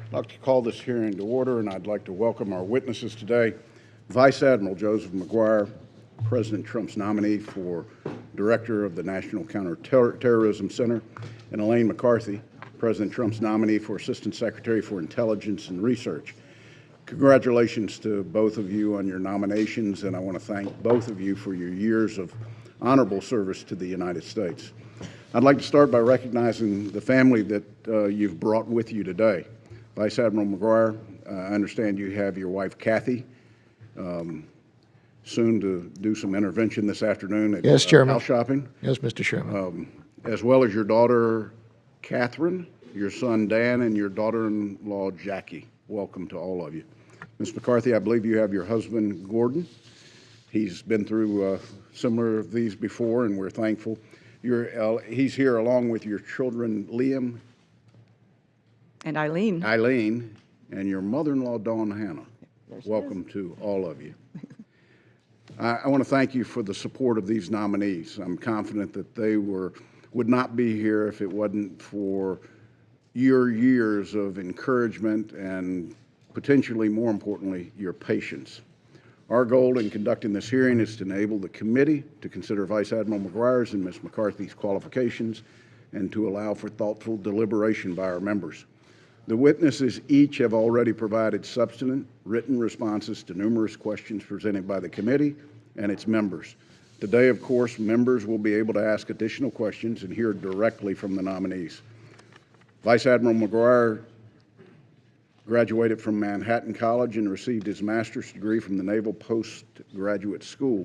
I'd like to call this hearing to order, and I'd like to welcome our witnesses today. Vice Admiral Joseph Maguire, President Trump's nominee for Director of the National Counterterrorism Center, and Elaine McCarthy, President Trump's nominee for Assistant Secretary for Intelligence and Research. Congratulations to both of you on your nominations, and I want to thank both of you for your years of honorable service to the United States. I'd like to start by recognizing the family that you've brought with you today. Vice Admiral Maguire, I understand you have your wife Kathy soon to do some intervention this afternoon at Yes, Chairman. house shopping, Yes, Mr. Chairman. as well as your daughter Catherine, your son Dan, and your daughter-in-law Jackie. Welcome to all of you. Ms. McCarthy, I believe you have your husband Gordon. He's been through similar of these before, and we're thankful. He's here along with your children Liam and Eileen. And your mother-in-law Dawn Hannah. Welcome to all of you. I want to thank you for the support of these nominees. I'm confident that they would not be here if it wasn't for your years of encouragement and potentially, more importantly, your patience. Our goal in conducting this hearing is to enable the committee to consider Vice Admiral Maguire's and Ms. McCarthy's qualifications and to allow for thoughtful deliberation by our members. The witnesses each have already provided substantive written responses to numerous questions presented by the committee and its members. Today, of course, members will be able to ask additional questions and hear directly from the nominees. Vice Admiral Maguire graduated from Manhattan College and received his master's degree from the Naval Postgraduate School.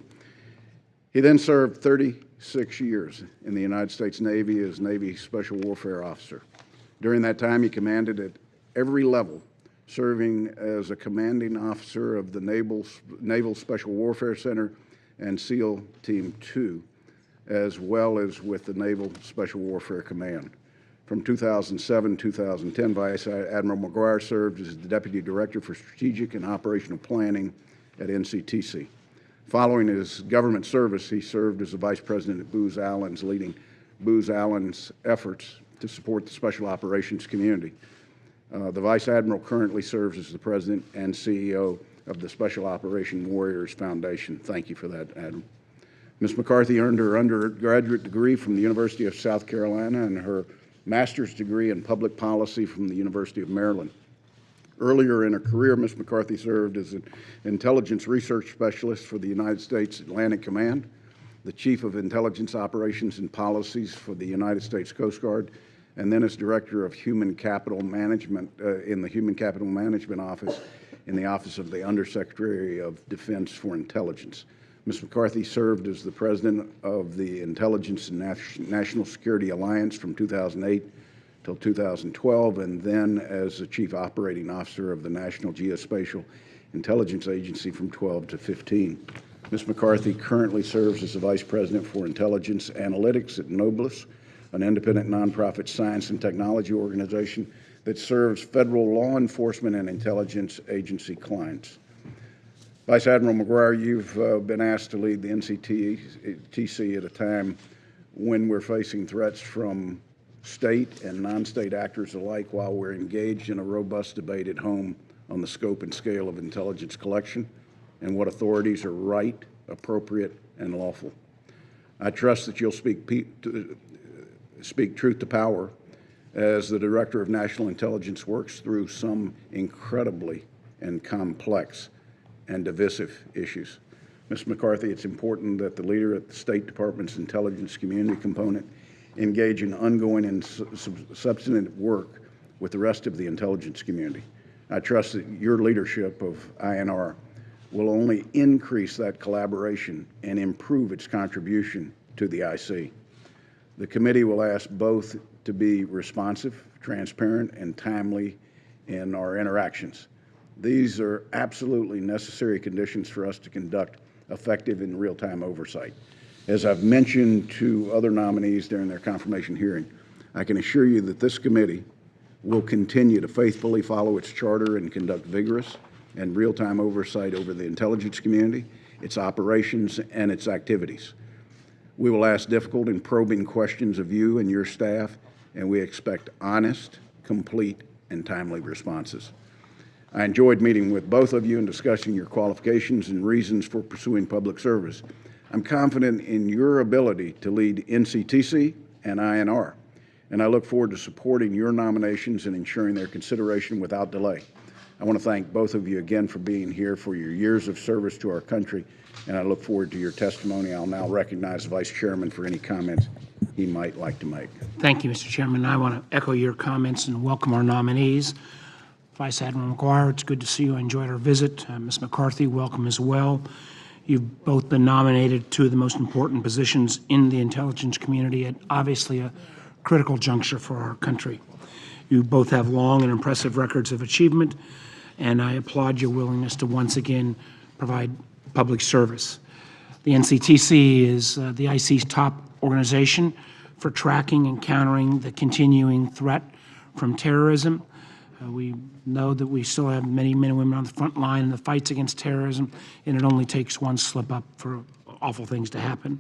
He then served 36 years in the United States Navy as Navy Special Warfare Officer. During that time, he commanded at every level, serving as a commanding officer of the Naval Special Warfare Center and SEAL Team 2, as well as with the Naval Special Warfare Command. From 2007 to 2010, Vice Admiral Maguire served as the Deputy Director for Strategic and Operational Planning at NCTC. Following his government service, he served as the Vice President at Booz Allen's, leading Booz Allen's efforts to support the Special Operations community. The Vice Admiral currently serves as the President and CEO of the Special Operation Warriors Foundation. Thank you for that, Admiral. Ms. McCarthy earned her undergraduate degree from the University of South Carolina and her master's degree in public policy from the University of Maryland. Earlier in her career, Ms. McCarthy served as an intelligence research specialist for the United States Atlantic Command, the Chief of Intelligence Operations and Policies for the United States Coast Guard, and then as Director of Human Capital Management in the Human Capital Management Office in the Office of the Undersecretary of Defense for Intelligence. Ms. McCarthy served as the President of the Intelligence and National Security Alliance from 2008 till 2012, and then as the Chief Operating Officer of the National Geospatial Intelligence Agency from 12 to 15. Ms. McCarthy currently serves as the Vice President for Intelligence Analytics at Noblis, an independent nonprofit science and technology organization that serves federal law enforcement and intelligence agency clients. Vice Admiral Maguire, you've been asked to lead the NCTC at a time when we're facing threats from state and non-state actors alike while we're engaged in a robust debate at home on the scope and scale of intelligence collection and what authorities are right, appropriate, and lawful. I trust that you'll speak truth to power as the Director of National Intelligence works through some incredibly and complex and divisive issues. Ms. McCarthy, it's important that the leader at the State Department's intelligence community component engage in ongoing and substantive work with the rest of the intelligence community. I trust that your leadership of INR will only increase that collaboration and improve its contribution to the IC. The committee will ask both to be responsive, transparent, and timely in our interactions. These are absolutely necessary conditions for us to conduct effective and real-time oversight. As I've mentioned to other nominees during their confirmation hearing, I can assure you that this committee will continue to faithfully follow its charter and conduct vigorous and real-time oversight over the intelligence community, its operations, and its activities. We will ask difficult and probing questions of you and your staff, and we expect honest, complete, and timely responses. I enjoyed meeting with both of you and discussing your qualifications and reasons for pursuing public service. I'm confident in your ability to lead NCTC and INR, and I look forward to supporting your nominations and ensuring their consideration without delay. I want to thank both of you again for being here, for your years of service to our country, and I look forward to your testimony. I'll now recognize the Vice Chairman for any comments he might like to make. Thank you, Mr. Chairman. I want to echo your comments and welcome our nominees. Vice Admiral McGuire, it's good to see you. I enjoyed our visit. Ms. McCarthy, welcome as well. You've both been nominated to the most important positions in the intelligence community at obviously a critical juncture for our country. You both have long and impressive records of achievement, and I applaud your willingness to once again provide public service. The NCTC is the IC's top organization for tracking and countering the continuing threat from terrorism. We know that we still have many men and women on the front line in the fights against terrorism, and it only takes one slip up for awful things to happen.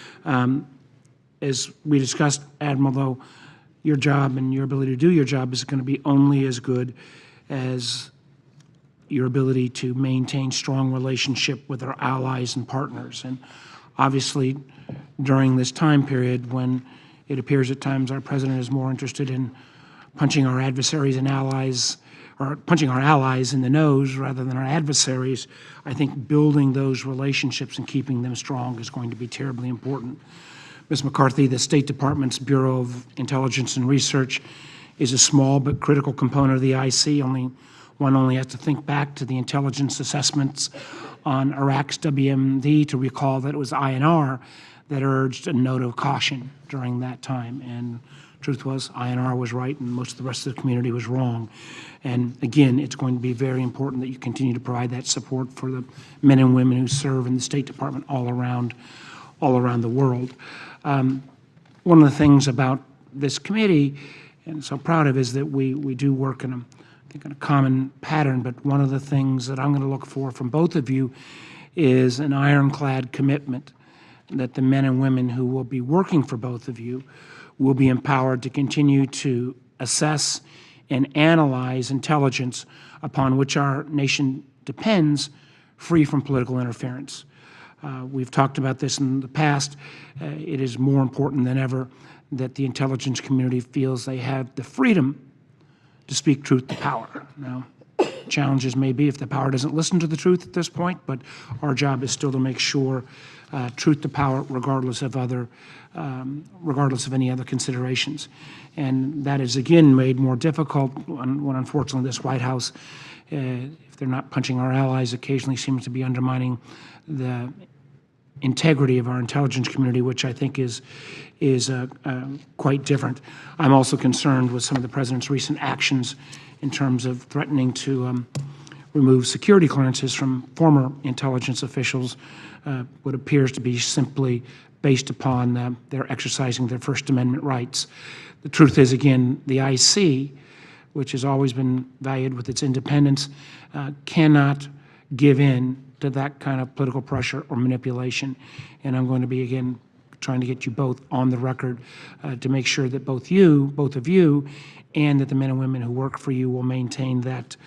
As we discussed, Admiral, though, your job and your ability to do your job is going to be only as good as your ability to maintain strong relationship with our allies and partners. And obviously, during this time period when it appears at times our president is more interested in punching our adversaries and allies, or punching our allies in the nose rather than our adversaries, I think building those relationships and keeping them strong is going to be terribly important. Ms. McCarthy, the State Department's Bureau of Intelligence and Research is a small but critical component of the IC. One only has to think back to the intelligence assessments on Iraq's WMD to recall that it was INR that urged a note of caution during that time. And truth was, INR was right and most of the rest of the community was wrong. And again, it's going to be very important that you continue to provide that support for the men and women who serve in the State Department all around the world. One of the things about this committee, and so proud of, is that we do work in a common pattern, but one of the things that I'm going to look for from both of you is an ironclad commitment that the men and women who will be working for both of you will be empowered to continue to assess and analyze intelligence upon which our nation depends, free from political interference. We've talked about this in the past. It is more important than ever that the intelligence community feels they have the freedom to speak truth to power. Now, challenges may be if the power doesn't listen to the truth at this point, but our job is still to make sure truth to power, regardless of any other considerations. And that is again made more difficult when unfortunately this White House, if they're not punching our allies, occasionally seems to be undermining the integrity of our intelligence community, which I think is quite different. I'm also concerned with some of the President's recent actions in terms of threatening to remove security clearances from former intelligence officials, what appears to be simply based upon their exercising their First Amendment rights. The truth is, again, the IC, which has always been valued with its independence, cannot give in to that kind of political pressure or manipulation. And I'm going to be, again, trying to get you both on the record to make sure that both of you, and that the men and women who work for you will maintain that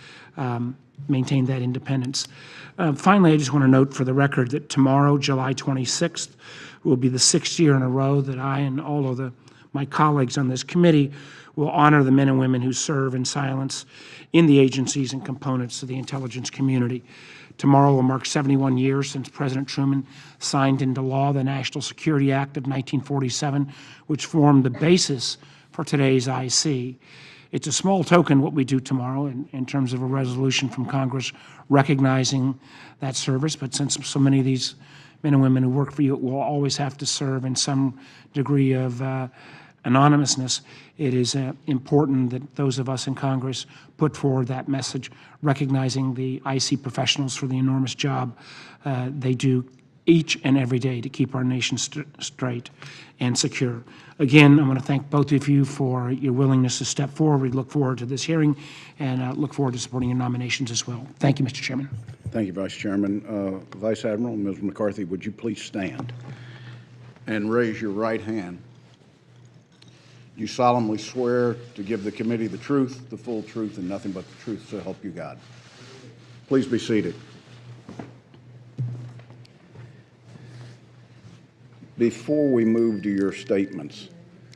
independence. Finally, I just want to note for the record that tomorrow, July 26th, will be the 6th year in a row that I and all of my colleagues on this committee will honor the men and women who serve in silence in the agencies and components of the intelligence community. Tomorrow will mark 71 years since President Truman signed into law the National Security Act of 1947, which formed the basis for today's IC. It's a small token what we do tomorrow in terms of a resolution from Congress recognizing that service, but since so many of these men and women who work for you will always have to serve in some degree of anonymousness, it is important that those of us in Congress put forward that message, recognizing the IC professionals for the enormous job they do each and every day to keep our nation straight and secure. Again, I want to thank both of you for your willingness to step forward. We look forward to this hearing and look forward to supporting your nominations as well. Thank you, Mr. Chairman. Thank you, Vice Chairman. Vice Admiral, Ms. McCarthy, would you please stand and raise your right hand? You solemnly swear to give the committee the truth, the full truth, and nothing but the truth, so help you God. Please be seated. Before we move to your statements,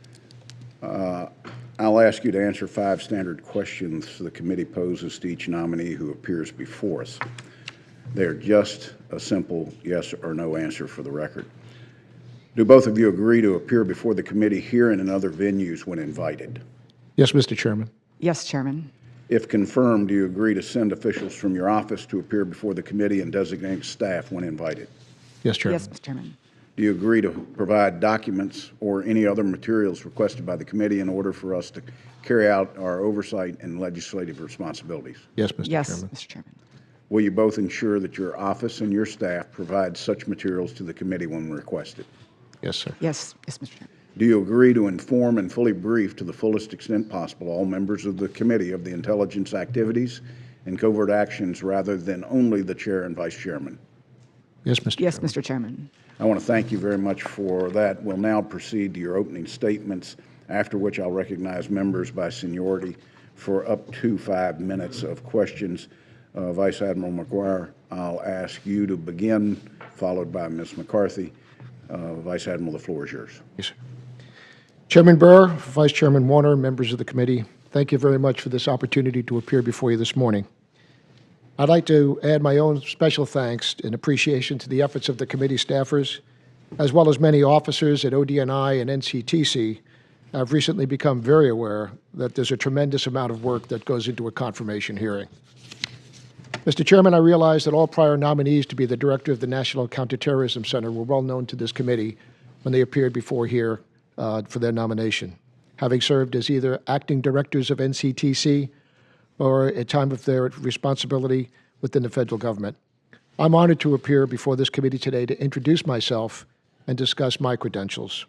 I'll ask you to answer 5 standard questions the committee poses to each nominee who appears before us. They're just a simple yes or no answer for the record. Do both of you agree to appear before the committee here and in other venues when invited? Yes, Mr. Chairman. Yes, Chairman. If confirmed, do you agree to send officials from your office to appear before the committee and designate staff when invited? Yes, Chairman. Yes, Mr. Chairman. Do you agree to provide documents or any other materials requested by the committee in order for us to carry out our oversight and legislative responsibilities? Yes, Mr. Yes, Chairman. Mr. Chairman. Will you both ensure that your office and your staff provide such materials to the committee when requested? Yes, sir. Yes, yes, Mr. Chairman. Do you agree to inform and fully brief to the fullest extent possible all members of the committee of the intelligence activities and covert actions rather than only the chair and vice chairman? Yes, Mr. Yes, Chairman. Mr. Chairman. I want to thank you very much for that. We'll now proceed to your opening statements, after which I'll recognize members by seniority for up to 5 minutes of questions. Vice Admiral McGuire, I'll ask you to begin, followed by Ms. McCarthy. Vice Admiral, the floor is yours. Yes, sir. Chairman Burr, Vice Chairman Warner, members of the committee, thank you very much for this opportunity to appear before you this morning. I'd like to add my own special thanks and appreciation to the efforts of the committee staffers, as well as many officers at ODNI and NCTC. I've recently become very aware that there's a tremendous amount of work that goes into a confirmation hearing. Mr. Chairman, I realize that all prior nominees to be the director of the National Counterterrorism Center were well known to this committee when they appeared before here for their nomination, having served as either acting directors of NCTC or at time of their responsibility within the federal government. I'm honored to appear before this committee today to introduce myself and discuss my credentials.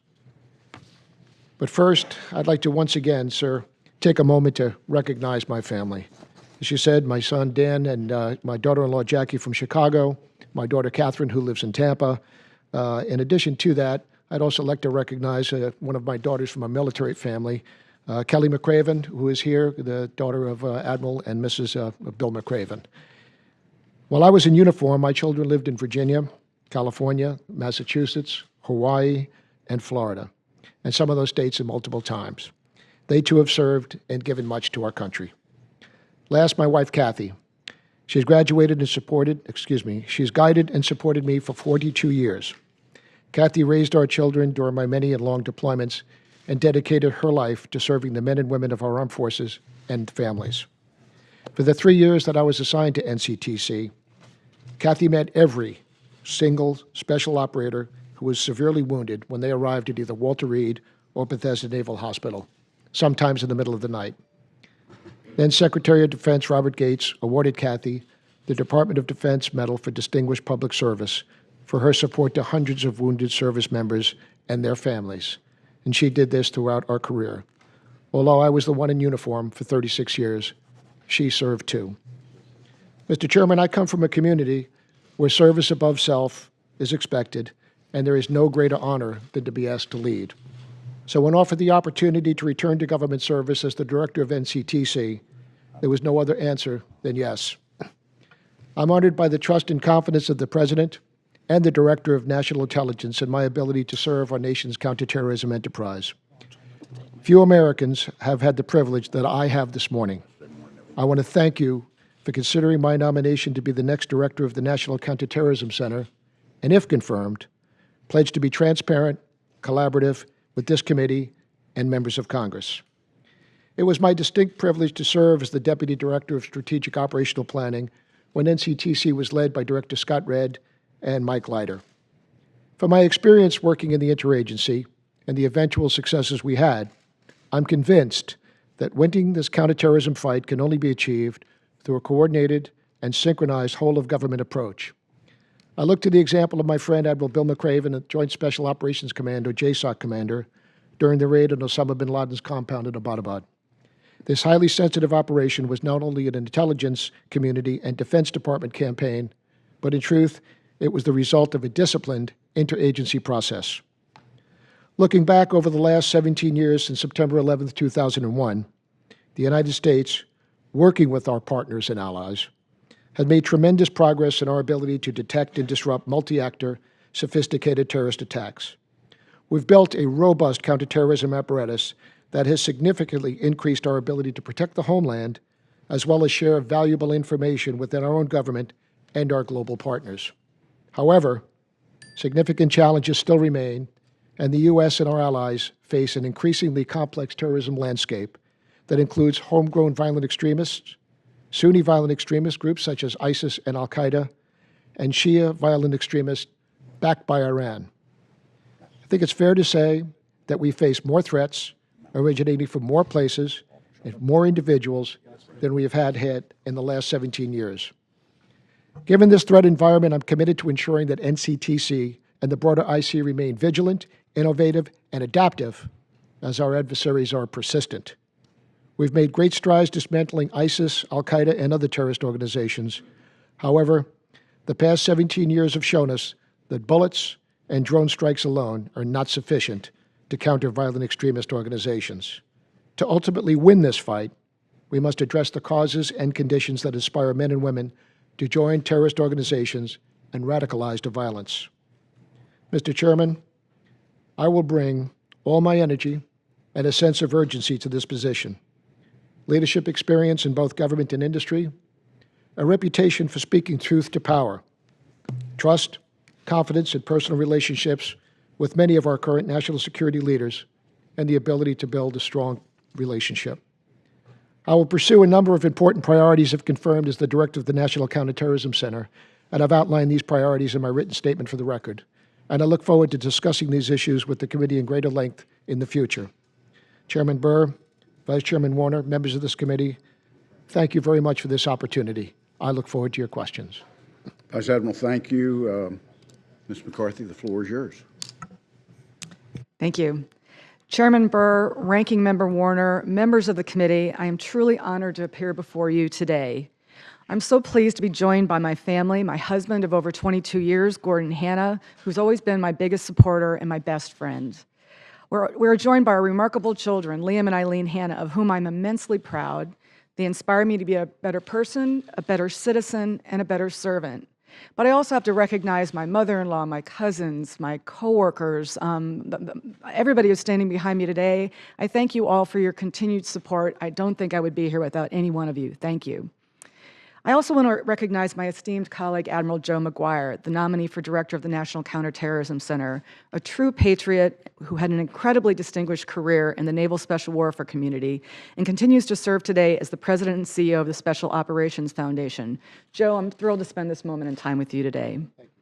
But first, I'd like to once again, sir, take a moment to recognize my family. As you said, my son Dan and my daughter-in-law Jackie from Chicago, my daughter Catherine, who lives in Tampa. In addition to that, I'd also like to recognize one of my daughters from a military family, Kelly McCraven, who is here, the daughter of Admiral and Mrs. Bill McCraven. While I was in uniform, my children lived in Virginia, California, Massachusetts, Hawaii, and Florida, and some of those states in multiple times. They too have served and given much to our country. Last, my wife, Kathy. She's guided and supported me for 42 years. Kathy raised our children during my many and long deployments and dedicated her life to serving the men and women of our armed forces and families. For the 3 years that I was assigned to NCTC, Kathy met every single special operator who was severely wounded when they arrived at either Walter Reed or Bethesda Naval Hospital, sometimes in the middle of the night. Then Secretary of Defense Robert Gates awarded Kathy the Department of Defense Medal for Distinguished Public Service for her support to hundreds of wounded service members and their families. And she did this throughout our career. Although I was the one in uniform for 36 years, she served too. Mr. Chairman, I come from a community where service above self is expected, and there is no greater honor than to be asked to lead. So when offered the opportunity to return to government service as the director of NCTC, there was no other answer than yes. I'm honored by the trust and confidence of the President and the Director of National Intelligence in my ability to serve our nation's counterterrorism enterprise. Few Americans have had the privilege that I have this morning. I want to thank you for considering my nomination to be the next director of the National Counterterrorism Center, and if confirmed, pledge to be transparent, collaborative with this committee and members of Congress. It was my distinct privilege to serve as the Deputy Director of Strategic Operational Planning when NCTC was led by Director Scott Redd and Mike Leiter. From my experience working in the interagency and the eventual successes we had, I'm convinced that winning this counterterrorism fight can only be achieved through a coordinated and synchronized whole-of-government approach. I look to the example of my friend Admiral Bill McCraven, a Joint Special Operations Command, or JSOC commander, during the raid on Osama bin Laden's compound in Abbottabad. This highly sensitive operation was not only an intelligence community and Defense Department campaign, but in truth, it was the result of a disciplined interagency process. Looking back over the last 17 years since September 11, 2001, the United States, working with our partners and allies, has made tremendous progress in our ability to detect and disrupt multi-actor, sophisticated terrorist attacks. We've built a robust counterterrorism apparatus that has significantly increased our ability to protect the homeland, as well as share valuable information within our own government and our global partners. However, significant challenges still remain, and the U.S. and our allies face an increasingly complex terrorism landscape that includes homegrown violent extremists, Sunni violent extremist groups such as ISIS and al-Qaeda, and Shia violent extremists backed by Iran. I think it's fair to say that we face more threats originating from more places and more individuals than we have had in the last 17 years. Given this threat environment, I'm committed to ensuring that NCTC and the broader IC remain vigilant, innovative, and adaptive as our adversaries are persistent. We've made great strides dismantling ISIS, al-Qaeda, and other terrorist organizations. However, the past 17 years have shown us that bullets and drone strikes alone are not sufficient to counter violent extremist organizations. To ultimately win this fight, we must address the causes and conditions that inspire men and women to join terrorist organizations and radicalize to violence. Mr. Chairman, I will bring all my energy and a sense of urgency to this position. Leadership experience in both government and industry, a reputation for speaking truth to power, trust, confidence, and personal relationships with many of our current national security leaders, and the ability to build a strong relationship. I will pursue a number of important priorities if confirmed as the Director of the National Counterterrorism Center, and I've outlined these priorities in my written statement for the record. And I look forward to discussing these issues with the committee in greater length in the future. Chairman Burr, Vice Chairman Warner, members of this committee, thank you very much for this opportunity. I look forward to your questions. Vice Admiral, thank you. Ms. McCarthy, the floor is yours. Thank you. Chairman Burr, Ranking Member Warner, members of the committee, I am truly honored to appear before you today. I'm so pleased to be joined by my family, my husband of over 22 years, Gordon Hanna, who's always been my biggest supporter and my best friend. We're joined by our remarkable children, Liam and Eileen Hanna, of whom I'm immensely proud. They inspire me to be a better person, a better citizen, and a better servant. But I also have to recognize my mother-in-law, my cousins, my coworkers, everybody who's standing behind me today. I thank you all for your continued support. I don't think I would be here without any one of you. Thank you. I also want to recognize my esteemed colleague, Admiral Joe McGuire, the nominee for Director of the National Counterterrorism Center, a true patriot who had an incredibly distinguished career in the Naval Special Warfare community and continues to serve today as the President and CEO of the Special Operations Foundation. Joe, I'm thrilled to spend this moment in time with you today.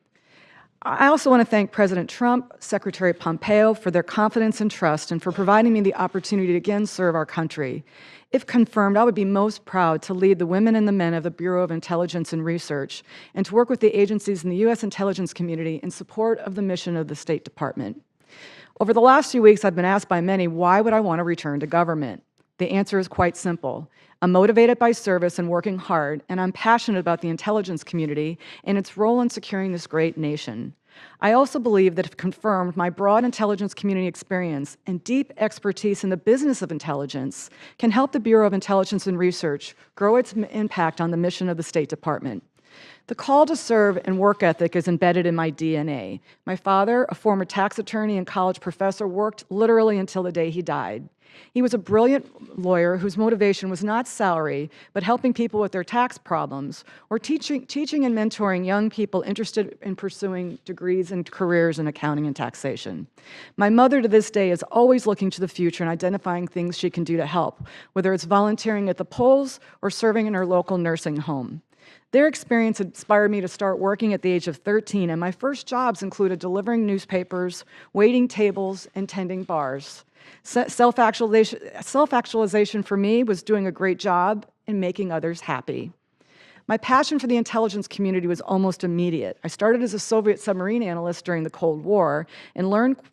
I also want to thank President Trump, Secretary Pompeo for their confidence and trust and for providing me the opportunity to again serve our country. If confirmed, I would be most proud to lead the women and the men of the Bureau of Intelligence and Research and to work with the agencies in the U.S. intelligence community in support of the mission of the State Department. Over the last few weeks, I've been asked by many, why would I want to return to government? The answer is quite simple. I'm motivated by service and working hard, and I'm passionate about the intelligence community and its role in securing this great nation. I also believe that if confirmed, my broad intelligence community experience and deep expertise in the business of intelligence can help the Bureau of Intelligence and Research grow its impact on the mission of the State Department. The call to serve and work ethic is embedded in my DNA. My father, a former tax attorney and college professor, worked literally until the day he died. He was a brilliant lawyer whose motivation was not salary, but helping people with their tax problems, or teaching and mentoring young people interested in pursuing degrees and careers in accounting and taxation. My mother to this day is always looking to the future and identifying things she can do to help, whether it's volunteering at the polls or serving in her local nursing home. Their experience inspired me to start working at the age of 13, and my first jobs included delivering newspapers, waiting tables, and tending bars. Self-actualization for me was doing a great job and making others happy. My passion for the intelligence community was almost immediate. I started as a Soviet submarine analyst during the Cold War and learned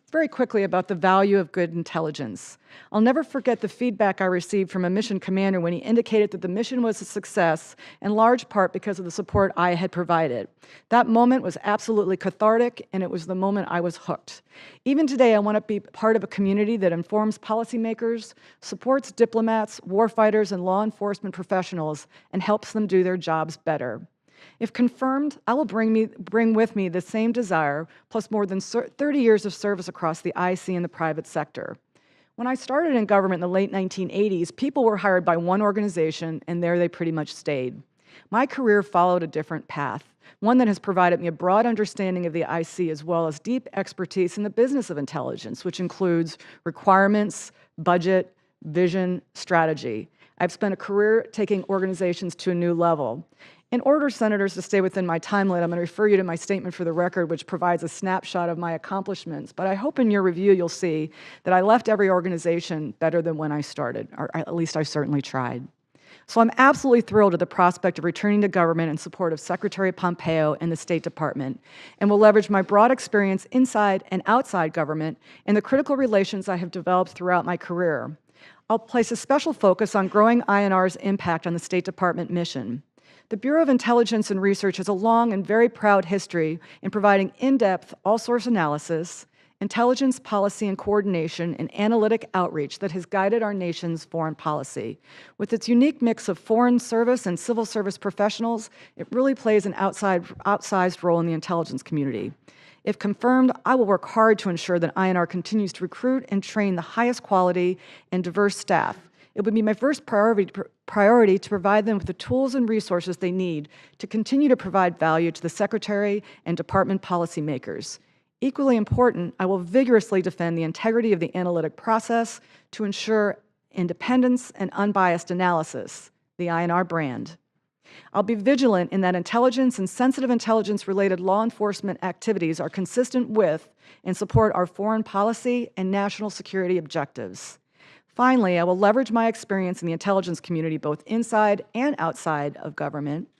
very quickly about the value of good intelligence. I'll never forget the feedback I received from a mission commander when he indicated that the mission was a success, in large part because of the support I had provided. That moment was absolutely cathartic, and it was the moment I was hooked. Even today, I want to be part of a community that informs policymakers, supports diplomats, warfighters, and law enforcement professionals, and helps them do their jobs better. If confirmed, I will bring with me the same desire, plus more than 30 years of service across the IC and the private sector. When I started in government in the late 1980s, people were hired by one organization, and there they pretty much stayed. My career followed a different path, one that has provided me a broad understanding of the IC as well as deep expertise in the business of intelligence, which includes requirements, budget, vision, strategy. I've spent a career taking organizations to a new level. In order, Senators, to stay within my time limit, I'm going to refer you to my statement for the record, which provides a snapshot of my accomplishments. But I hope in your review you'll see that I left every organization better than when I started, or at least I certainly tried. So I'm absolutely thrilled at the prospect of returning to government in support of Secretary Pompeo and the State Department, and will leverage my broad experience inside and outside government and the critical relations I have developed throughout my career. I'll place a special focus on growing INR's impact on the State Department mission. The Bureau of Intelligence and Research has a long and very proud history in providing in-depth, all-source analysis, intelligence policy and coordination, and analytic outreach that has guided our nation's foreign policy. With its unique mix of foreign service and civil service professionals, it really plays an outsized role in the intelligence community. If confirmed, I will work hard to ensure that INR continues to recruit and train the highest quality and diverse staff. It would be my first priority to provide them with the tools and resources they need to continue to provide value to the Secretary and Department policymakers. Equally important, I will vigorously defend the integrity of the analytic process to ensure independence and unbiased analysis, the INR brand. I'll be vigilant in that intelligence and sensitive intelligence-related law enforcement activities are consistent with and support our foreign policy and national security objectives. Finally, I will leverage my experience in the intelligence community, both inside and outside of government,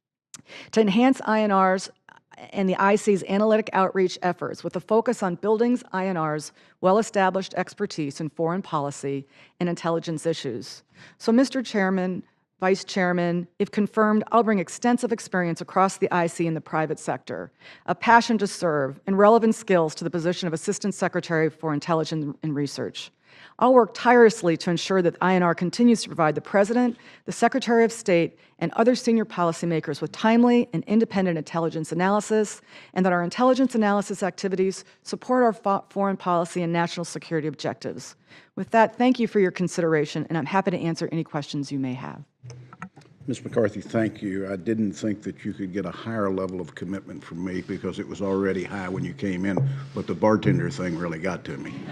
to enhance INR's and the IC's analytic outreach efforts with a focus on building INR's well-established expertise in foreign policy and intelligence issues. So, Mr. Chairman, Vice Chairman, if confirmed, I'll bring extensive experience across the IC and the private sector, a passion to serve, and relevant skills to the position of Assistant Secretary for Intelligence and Research. I'll work tirelessly to ensure that INR continues to provide the President, the Secretary of State, and other senior policymakers with timely and independent intelligence analysis, and that our intelligence analysis activities support our foreign policy and national security objectives. With that, thank you for your consideration, and I'm happy to answer any questions you may have. Ms. McCarthy, thank you. I didn't think that you could get a higher level of commitment from me because it was already high when you came in, but the bartender thing really got to me.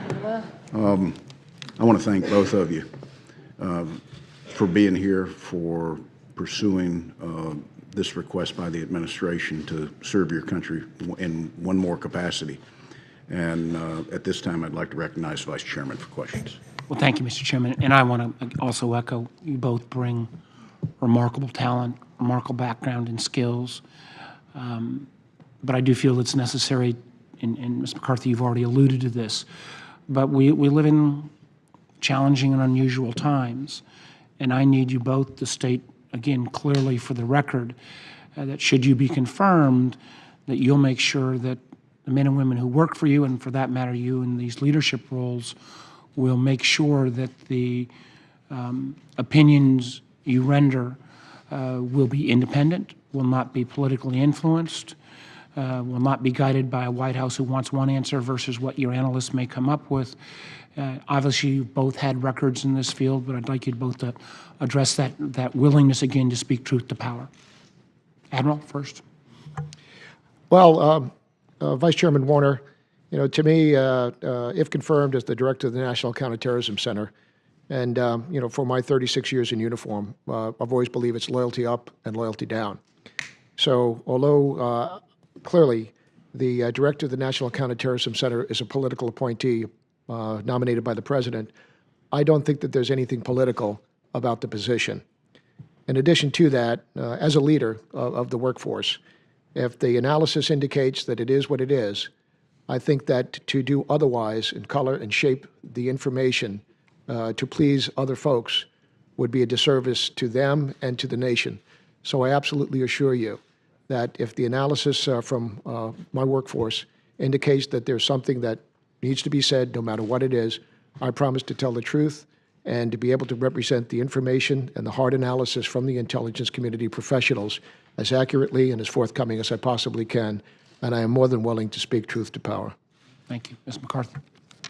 I want to thank both of you for being here, for pursuing this request by the administration to serve your country in one more capacity. And at this time, I'd like to recognize Vice Chairman for questions. Well, thank you, Mr. Chairman. And I want to also echo, you both bring remarkable talent, remarkable background and skills. But I do feel it's necessary, and Ms. McCarthy, you've already alluded to this, but we live in challenging and unusual times, and I need you both to state, again, clearly for the record, that should you be confirmed, that you'll make sure that the men and women who work for you, and for that matter, you in these leadership roles, will make sure that the opinions you render will be independent, will not be politically influenced, will not be guided by a White House who wants one answer versus what your analysts may come up with. Obviously, you've both had records in this field, but I'd like you both to address that willingness again to speak truth to power. Admiral, first. Well, Vice Chairman Warner, you know, to me, if confirmed as the director of the National Counterterrorism Center, and you know, for my 36 years in uniform, I've always believed it's loyalty up and loyalty down. So, although clearly the director of the National Counterterrorism Center is a political appointee nominated by the President, I don't think that there's anything political about the position. In addition to that, as a leader of the workforce, if the analysis indicates that it is what it is, I think that to do otherwise and color and shape the information to please other folks would be a disservice to them and to the nation. So I absolutely assure you that if the analysis from my workforce indicates that there's something that needs to be said, no matter what it is, I promise to tell the truth and to be able to represent the information and the hard analysis from the intelligence community professionals as accurately and as forthcoming as I possibly can. And I am more than willing to speak truth to power. Thank you. Ms. McCarthy.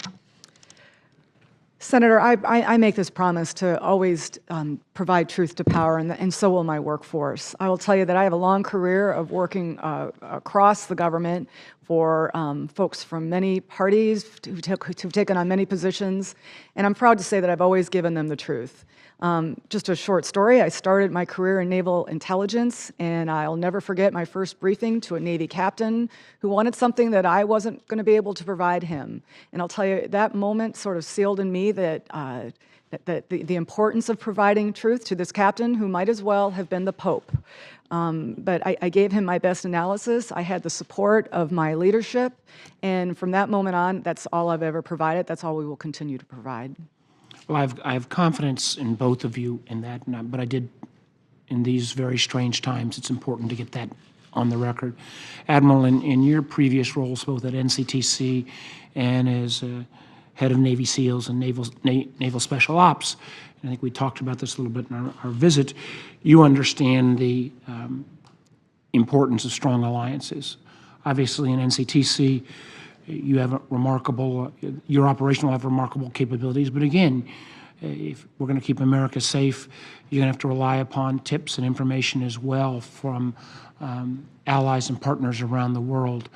Senator, I make this promise to always provide truth to power, and so will my workforce. I will tell you that I have a long career of working across the government for folks from many parties who've taken on many positions, and I'm proud to say that I've always given them the truth. Just a short story, I started my career in naval intelligence, and I'll never forget my first briefing to a Navy captain who wanted something that I wasn't going to be able to provide him. And I'll tell you, that moment sort of sealed in me that the importance of providing truth to this captain who might as well have been the Pope. But I gave him my best analysis. I had the support of my leadership, and from that moment on, that's all I've ever provided. That's all we will continue to provide. Well, I have confidence in both of you in that, but I did, in these very strange times, it's important to get that on the record. Admiral, in your previous roles, both at NCTC and as head of Navy SEALs and Naval Special Ops, I think we talked about this a little bit in our visit, you understand the importance of strong alliances. Obviously, in NCTC, you have a remarkable, your operation will have remarkable capabilities, but again, if we're going to keep America safe, you're going to have to rely upon tips and information as well from allies and partners around the world.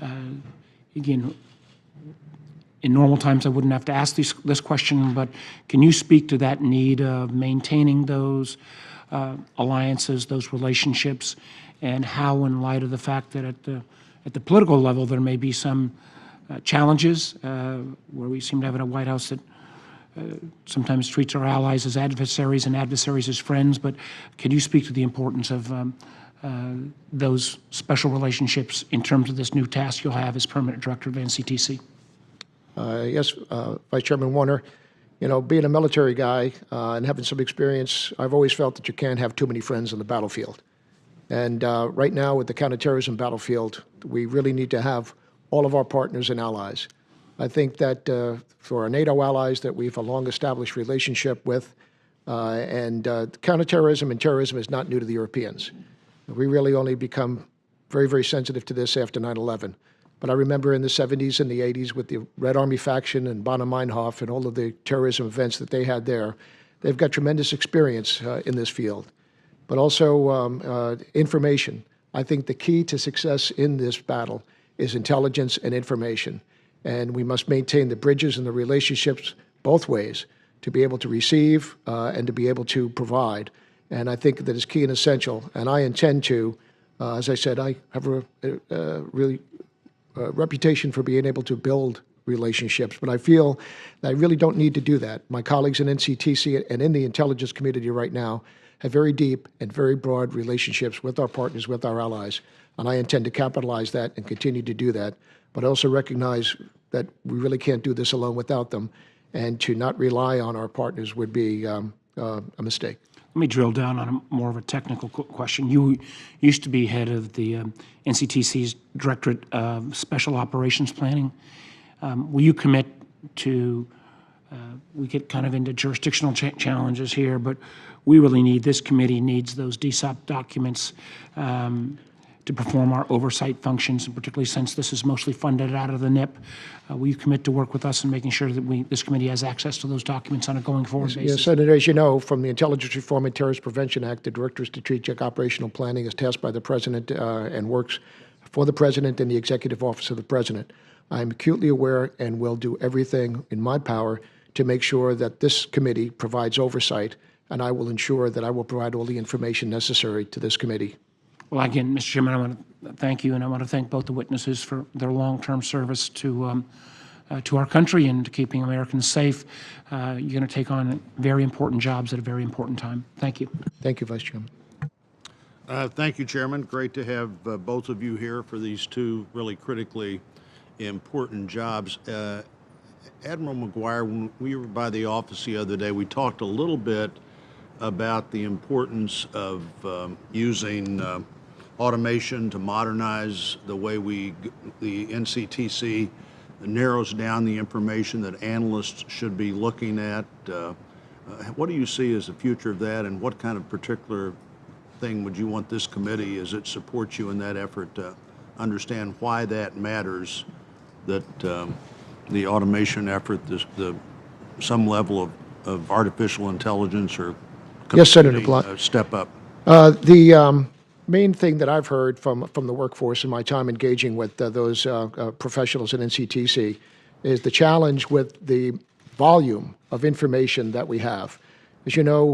Again, in normal times, I wouldn't have to ask this question, but can you speak to that need of maintaining those alliances, those relationships, and how, in light of the fact that at the political level there may be some challenges where we seem to have in a White House that sometimes treats our allies as adversaries and adversaries as friends, but can you speak to the importance of those special relationships in terms of this new task you'll have as permanent director of NCTC? Yes, Vice Chairman Warner, you know, being a military guy and having some experience, I've always felt that you can't have too many friends on the battlefield. And right now with the counterterrorism battlefield, we really need to have all of our partners and allies. I think that for our NATO allies that we have a long-established relationship with, and counterterrorism and terrorism is not new to the Europeans. We really only become very, very sensitive to this after 9/11. But I remember in the 70s and the 80s with the Red Army faction and Bonner-Meinhof and all of the terrorism events that they had there, they've got tremendous experience in this field. But also information. I think the key to success in this battle is intelligence and information. And we must maintain the bridges and the relationships both ways to be able to receive and to be able to provide. And I think that is key and essential. And I intend to, as I said, I have a really reputation for being able to build relationships, but I feel that I really don't need to do that. My colleagues in NCTC and in the intelligence community right now have very deep and very broad relationships with our partners, with our allies, and I intend to capitalize that and continue to do that, but also recognize that we really can't do this alone without them, and to not rely on our partners would be a mistake. Let me drill down on more of a technical question. You used to be head of the NCTC's Directorate of Special Operations Planning. Will you commit to, we get kind of into jurisdictional challenges here, but we really need, this committee needs those DSOP documents to perform our oversight functions, and particularly since this is mostly funded out of the NIP. Will you commit to work with us in making sure that this committee has access to those documents on a going forward basis? Yes, Senator, as you know, from the Intelligence Reform and Terrorist Prevention Act, the Director of Strategic Operational Planning is tasked by the President and works for the President and the Executive Office of the President. I'm acutely aware and will do everything in my power to make sure that this committee provides oversight, and I will ensure that I will provide all the information necessary to this committee. Well, again, Mr. Chairman, I want to thank you, and I want to thank both the witnesses for their long-term service to our country and to keeping Americans safe. You're going to take on very important jobs at a very important time. Thank you. Thank you, Vice Chairman. Thank you, Chairman. Great to have both of you here for these two really critically important jobs. Admiral McGuire, when we were by the office the other day, we talked a little bit about the importance of using automation to modernize the way the NCTC narrows down the information that analysts should be looking at. What do you see as the future of that, and what kind of particular thing would you want this committee, as it supports you in that effort, to understand why that matters, that the automation effort, some level of artificial intelligence or Yes, Senator computing, Blunt. step up? The main thing that I've heard from the workforce in my time engaging with those professionals in NCTC is the challenge with the volume of information that we have. As you know,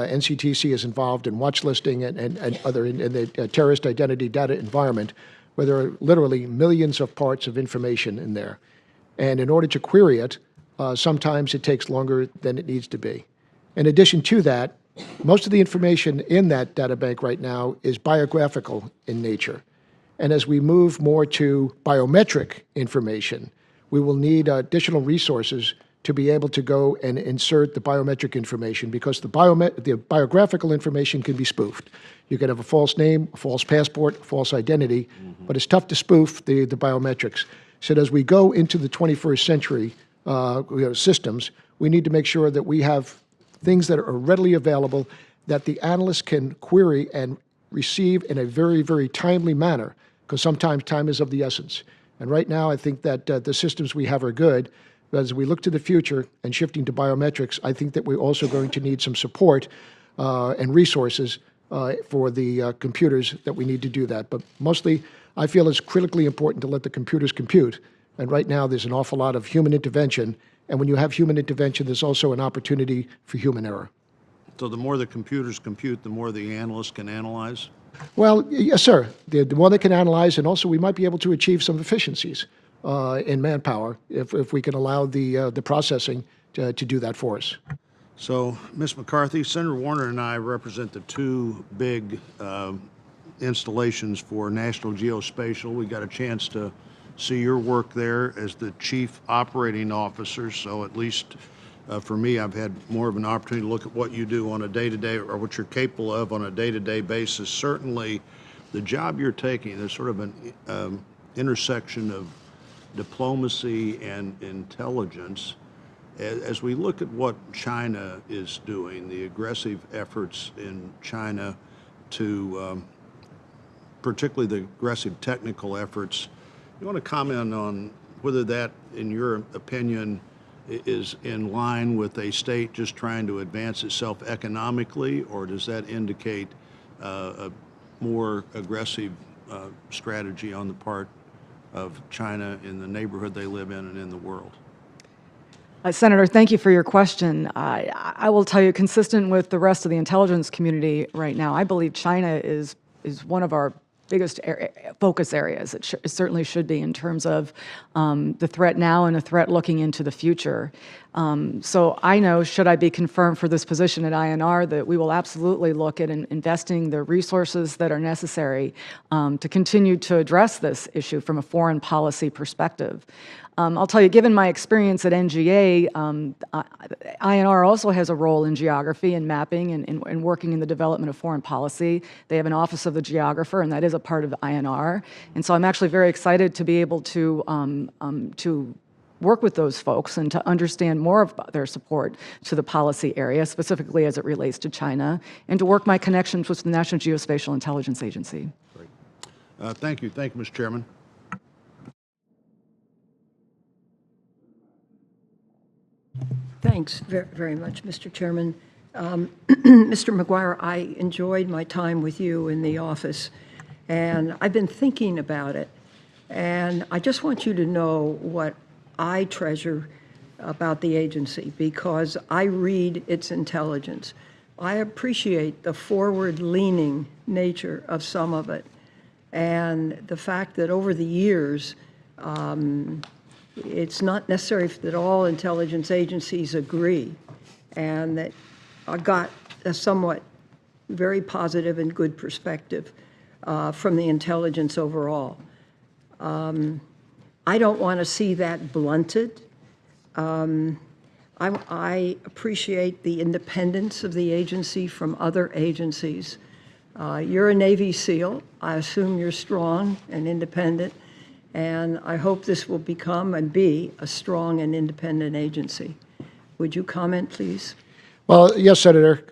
NCTC is involved in watch listing and other in the terrorist identity data environment, where there are literally millions of parts of information in there. And in order to query it, sometimes it takes longer than it needs to be. In addition to that, most of the information in that data bank right now is biographical in nature. And as we move more to biometric information, we will need additional resources to be able to go and insert the biometric information, because the biographical information can be spoofed. You can have a false name, a false passport, a false identity, but it's tough to spoof the biometrics. So as we go into the 21st century systems, we need to make sure that we have things that are readily available that the analyst can query and receive in a very, very timely manner, because sometimes time is of the essence. And right now, I think that the systems we have are good. But as we look to the future and shifting to biometrics, I think that we're also going to need some support and resources for the computers that we need to do that. But mostly, I feel it's critically important to let the computers compute. And right now, there's an awful lot of human intervention. And when you have human intervention, there's also an opportunity for human error. So the more the computers compute, the more the analysts can analyze? Well, yes, sir. The more they can analyze, and also we might be able to achieve some efficiencies in manpower if we can allow the processing to do that for us. So, Ms. McCarthy, Senator Warner and I represent the two big installations for National Geospatial. We got a chance to see your work there as the Chief Operating Officer, so at least for me, I've had more of an opportunity to look at what you do on a day-to-day, or what you're capable of on a day-to-day basis. Certainly, the job you're taking, there's sort of an intersection of diplomacy and intelligence. As we look at what China is doing, the aggressive efforts in China to, particularly the aggressive technical efforts, you want to comment on whether that, in your opinion, is in line with a state just trying to advance itself economically, or does that indicate a more aggressive strategy on the part of China in the neighborhood they live in and in the world? Senator, thank you for your question. I will tell you, consistent with the rest of the intelligence community right now, I believe China is one of our biggest focus areas. It certainly should be, in terms of the threat now and a threat looking into the future. So I know, should I be confirmed for this position at INR, that we will absolutely look at investing the resources that are necessary to continue to address this issue from a foreign policy perspective. I'll tell you, given my experience at NGA, INR also has a role in geography and mapping and working in the development of foreign policy. They have an Office of the Geographer, and that is a part of INR. And so I'm actually very excited to be able to work with those folks and to understand more of their support to the policy area, specifically as it relates to China, and to work my connections with the National Geospatial Intelligence Agency. Great. Thank you. Thank you, Mr. Chairman. Thanks very much, Mr. Chairman. Mr. McGuire, I enjoyed my time with you in the office, and I've been thinking about it. And I just want you to know what I treasure about the agency, because I read its intelligence. I appreciate the forward-leaning nature of some of it, and the fact that over the years, it's not necessary that all intelligence agencies agree, and that I got a somewhat very positive and good perspective from the intelligence overall. I don't want to see that blunted. I appreciate the independence of the agency from other agencies. You're a Navy SEAL. I assume you're strong and independent, and I hope this will become and be a strong and independent agency. Would you comment, please? Well, yes, Senator.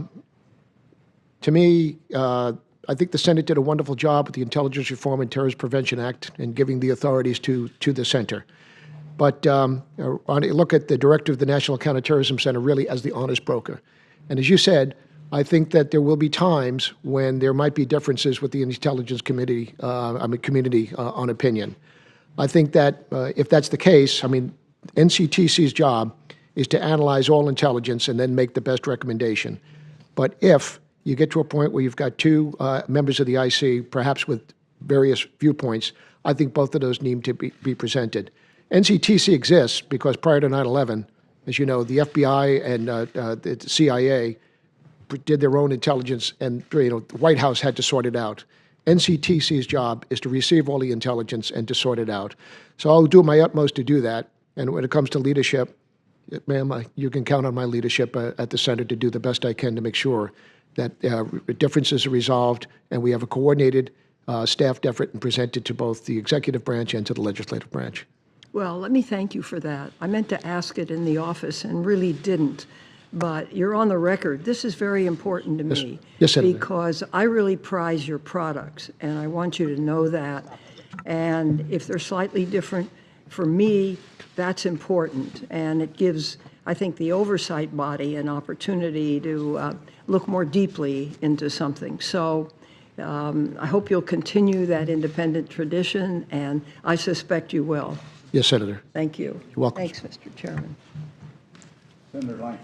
To me, I think the Senate did a wonderful job with the Intelligence Reform and Terrorism Prevention Act and giving the authorities to the center. But look at the director of the National Counterterrorism Center really as the honest broker. And as you said, I think that there will be times when there might be differences with the Intelligence Committee, community on opinion. I think that if that's the case, I mean, NCTC's job is to analyze all intelligence and then make the best recommendation. But if you get to a point where you've got two members of the IC, perhaps with various viewpoints, I think both of those need to be presented. NCTC exists because prior to 9/11, as you know, the FBI and the CIA did their own intelligence, and the White House had to sort it out. NCTC's job is to receive all the intelligence and to sort it out. So I'll do my utmost to do that. And when it comes to leadership, ma'am, you can count on my leadership at the Center to do the best I can to make sure that differences are resolved and we have a coordinated staffed effort and presented to both the executive branch and to the legislative branch. Well, let me thank you for that. I meant to ask it in the office and really didn't, but you're on the record. This is very important to me. Yes, Senator. Because I really prize your products, and I want you to know that. And if they're slightly different, for me, that's important. And it gives, I think, the oversight body an opportunity to look more deeply into something. So I hope you'll continue that independent tradition, and I suspect you will. Yes, Senator. Thank you. You're welcome. Thanks, Mr. Chairman. Senator Lang.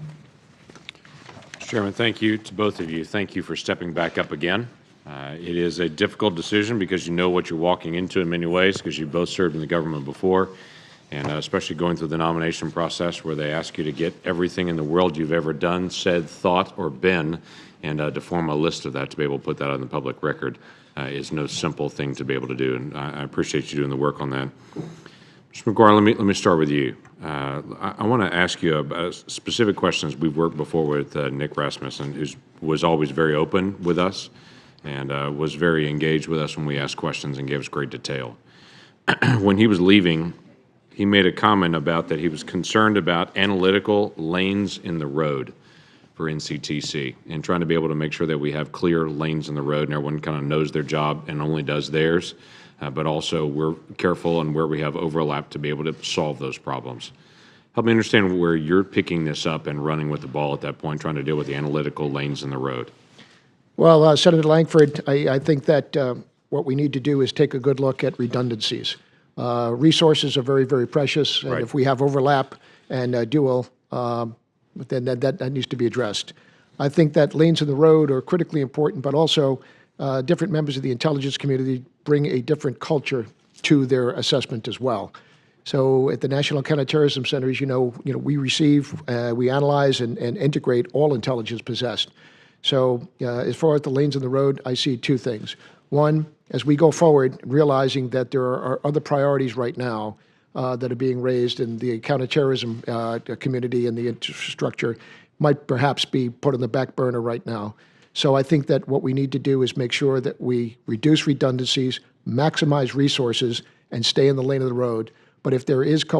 Mr. Chairman, thank you to both of you. Thank you for stepping back up again. It is a difficult decision because you know what you're walking into in many ways because you both served in the government before, and especially going through the nomination process where they ask you to get everything in the world you've ever done, said, thought, or been, and to form a list of that to be able to put that on the public record is no simple thing to be able to do, and I appreciate you doing the work on that. Mr. McGuire, let me start with you. I want to ask you about specific questions. We've worked before with Nick Rasmussen, who was always very open with us and was very engaged with us when we asked questions and gave us great detail. When he was leaving, he made a comment about that he was concerned about analytical lanes in the road for NCTC and trying to be able to make sure that we have clear lanes in the road and everyone kind of knows their job and only does theirs. But also we're careful on where we have overlap to be able to solve those problems. Help me understand where you're picking this up and running with the ball at that point, trying to deal with the analytical lanes in the road. Well, Senator Langford, I think that what we need to do is take a good look at redundancies. Resources are very, very precious, and Right. if we have overlap and dual, then that needs to be addressed. I think that lanes in the road are critically important, but also different members of the intelligence community bring a different culture to their assessment as well. So at the National Counterterrorism Center, as you know, we receive, we analyze, and integrate all intelligence possessed. So as far as the lanes in the road, I see two things. One, as we go forward, realizing that there are other priorities right now that are being raised in the counterterrorism community and the infrastructure might perhaps be put on the back burner right now. So I think that what we need to do is make sure that we reduce redundancies, maximize resources, and stay in the lane of the road. But if there is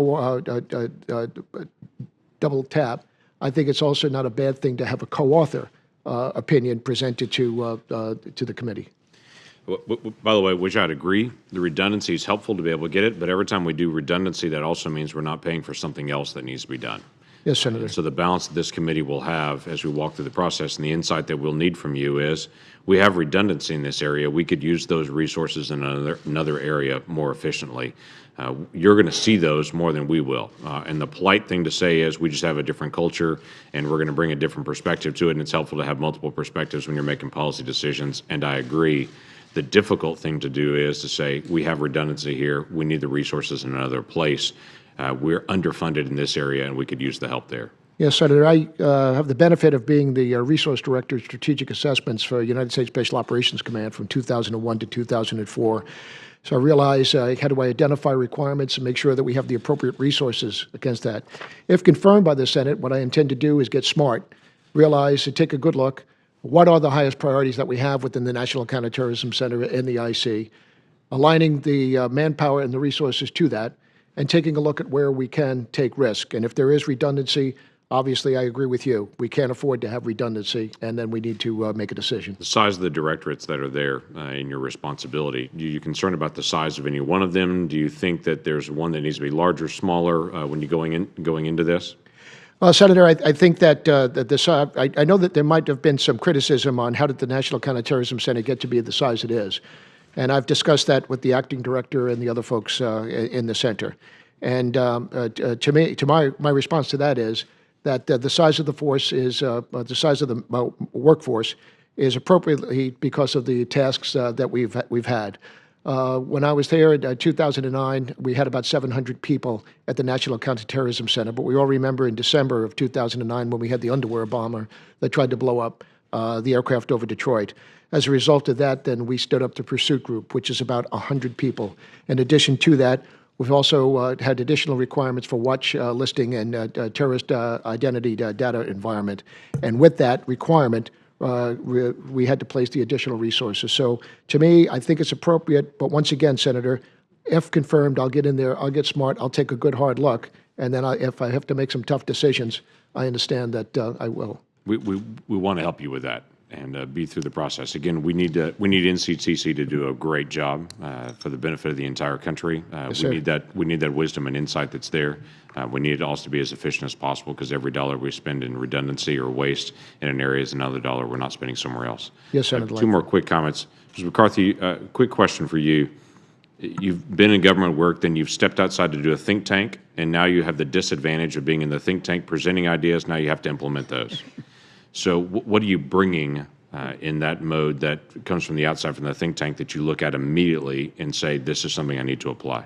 double tap, I think it's also not a bad thing to have a co-author opinion presented to the committee. By the way, which I'd agree, the redundancy is helpful to be able to get it, but every time we do redundancy, that also means we're not paying for something else that needs to be done. Yes, Senator. So the balance that this committee will have as we walk through the process and the insight that we'll need from you is we have redundancy in this area. We could use those resources in another area more efficiently. You're going to see those more than we will. And the polite thing to say is we just have a different culture and we're going to bring a different perspective to it. And it's helpful to have multiple perspectives when you're making policy decisions. And I agree. The difficult thing to do is to say we have redundancy here. We need the resources in another place. We're underfunded in this area, and we could use the help there. Yes, Senator, I have the benefit of being the Resource Director of Strategic Assessments for United States Special Operations Command from 2001 to 2004. So I realize how do I identify requirements and make sure that we have the appropriate resources against that. If confirmed by the Senate, what I intend to do is get smart, realize and take a good look. What are the highest priorities that we have within the National Counterterrorism Center and the IC, aligning the manpower and the resources to that, and taking a look at where we can take risk. And if there is redundancy, obviously, I agree with you. We can't afford to have redundancy, and then we need to make a decision. The size of the directorates that are there in your responsibility, are you concerned about the size of any one of them? Do you think that there's one that needs to be larger, smaller when you're going into this? Senator, I think that I know that there might have been some criticism on how did the National Counterterrorism Center get to be the size it is. And I've discussed that with the acting director and the other folks in the center. And to my response to that is that the size of the force is the size of the workforce is appropriately because of the tasks that we've had. When I was there in 2009, we had about 700 people at the National Counterterrorism Center. But we all remember in December of 2009 when we had the underwear bomber that tried to blow up the aircraft over Detroit. As a result of that, then we stood up the Pursuit Group, which is about 100 people. In addition to that, we've also had additional requirements for watch listing and terrorist identity data environment. And with that requirement, we had to place the additional resources. So to me, I think it's appropriate. But once again, Senator, if confirmed, I'll get in there, I'll get smart, I'll take a good hard look. And then if I have to make some tough decisions, I understand that I will. We want to help you with that and be through the process. Again, we need NCTC to do a great job for the benefit of the entire country. Yes, we need that wisdom and insight that's there. We need it also to be as efficient as possible because every dollar we spend in redundancy or waste in an area is another dollar we're not spending somewhere else. Yes, Senator. Two more quick comments. Mr. McCarthy, quick question for you. You've been in government work, then you've stepped outside to do a think tank, and now you have the disadvantage of being in the think tank, presenting ideas. Now you have to implement those. So what are you bringing in that mode that comes from the outside, from the think tank, that you look at immediately and say, this is something I need to apply?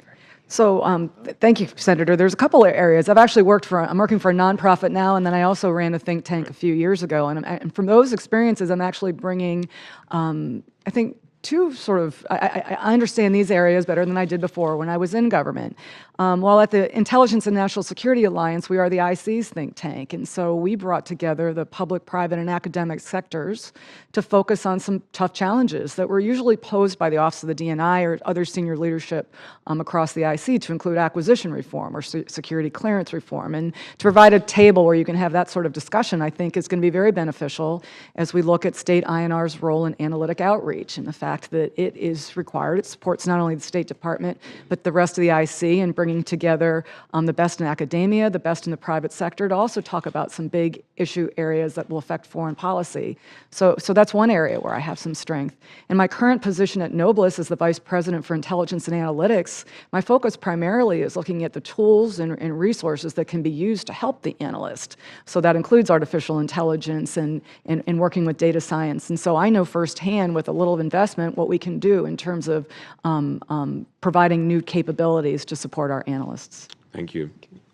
So thank you, Senator. There's a couple of areas. I'm working for a nonprofit now, and then I also ran a think tank a few years ago. And from those experiences, I'm actually bringing, I think, two sort of, I understand these areas better than I did before when I was in government. While at the Intelligence and National Security Alliance, we are the IC's think tank. And so we brought together the public, private, and academic sectors to focus on some tough challenges that were usually posed by the Office of the DNI or other senior leadership across the IC, to include acquisition reform or security clearance reform. And to provide a table where you can have that sort of discussion, I think is going to be very beneficial as we look at state INR's role in analytic outreach and the fact that it is required. It supports not only the State Department, but the rest of the IC, and bringing together the best in academia, the best in the private sector, to also talk about some big issue areas that will affect foreign policy. So that's one area where I have some strength. In my current position at Noblus as the Vice President for Intelligence and Analytics, my focus primarily is looking at the tools and resources that can be used to help the analyst. So that includes artificial intelligence and working with data science. And so I know firsthand, with a little investment, what we can do in terms of providing new capabilities to support our analysts. Thank you.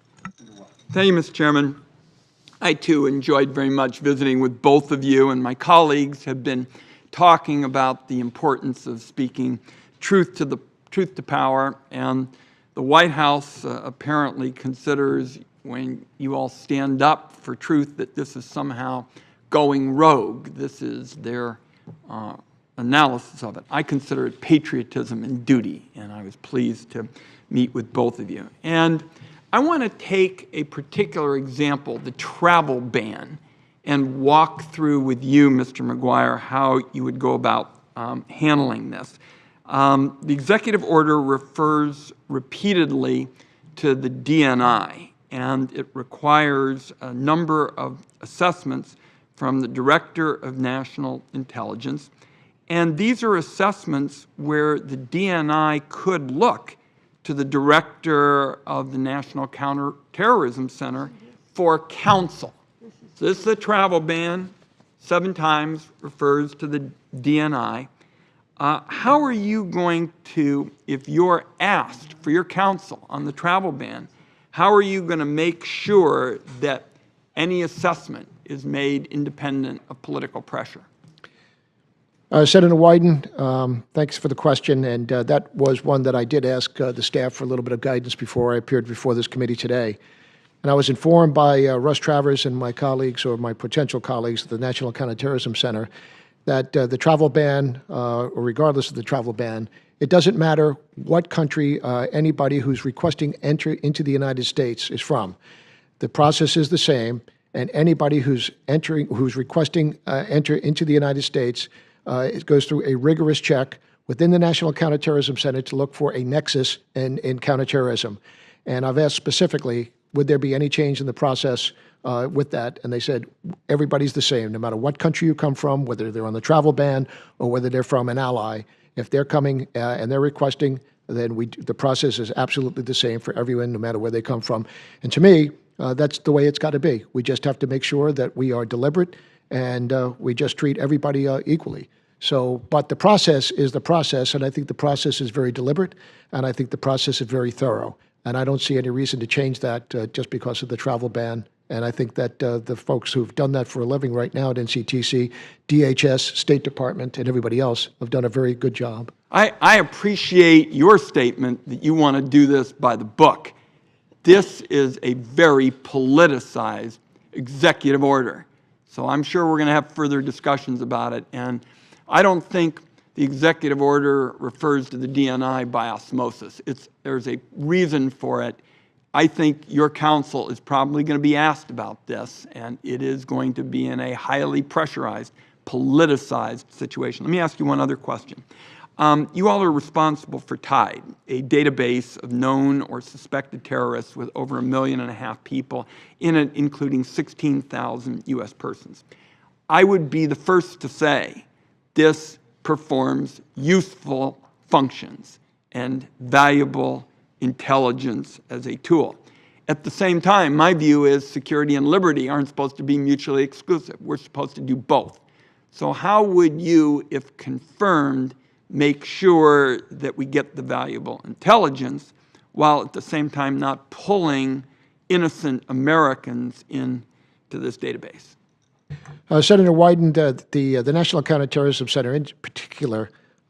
Thank you, Mr. Chairman. I, too, enjoyed very much visiting with both of you, and my colleagues have been talking about the importance of speaking truth to power, and the White House apparently considers, when you all stand up for truth, that this is somehow going rogue. This is their analysis of it. I consider it patriotism and duty, and I was pleased to meet with both of you. And I want to take a particular example, the travel ban, and walk through with you, Mr. McGuire, how you would go about handling this. The executive order refers repeatedly to the DNI, and it requires a number of assessments from the Director of National Intelligence. And these are assessments where the DNI could look to the Director of the National Counterterrorism Center for counsel. So this is a travel ban, 7 times refers to the DNI. How are you going to, if you're asked for your counsel on the travel ban, how are you going to make sure that any assessment is made independent of political pressure? Senator Wyden, thanks for the question, and that was one that I did ask the staff for a little bit of guidance before I appeared before this committee today. And I was informed by Russ Travers and my colleagues, or my potential colleagues at the National Counterterrorism Center, that the travel ban, or regardless of the travel ban, it doesn't matter what country anybody who's requesting entry into the United States is from. The process is the same, and anybody who's requesting enter into the United States, it goes through a rigorous check within the National Counterterrorism Center to look for a nexus in counterterrorism. And I've asked specifically, would there be any change in the process with that? And they said, everybody's the same, no matter what country you come from, whether they're on the travel ban or whether they're from an ally. If they're coming and they're requesting, then the process is absolutely the same for everyone, no matter where they come from. And to me, that's the way it's got to be. We just have to make sure that we are deliberate and we just treat everybody equally. So, but the process is the process, and I think the process is very deliberate, and I think the process is very thorough. And I don't see any reason to change that just because of the travel ban. And I think that the folks who've done that for a living right now at NCTC, DHS, State Department, and everybody else have done a very good job. I appreciate your statement that you want to do this by the book. This is a very politicized executive order. So I'm sure we're going to have further discussions about it. And I don't think the executive order refers to the DNI by osmosis. There's a reason for it. I think your counsel is probably going to be asked about this, and it is going to be in a highly pressurized, politicized situation. Let me ask you one other question. You all are responsible for TIDE, a database of known or suspected terrorists with over 1.5 million people in it, including 16,000 U.S. persons. I would be the first to say this performs useful functions and valuable intelligence as a tool. At the same time, my view is security and liberty aren't supposed to be mutually exclusive. We're supposed to do both. So how would you, if confirmed, make sure that we get the valuable intelligence while at the same time not pulling innocent Americans into this database? Senator Wyden, the National Counterterrorism Center in particular,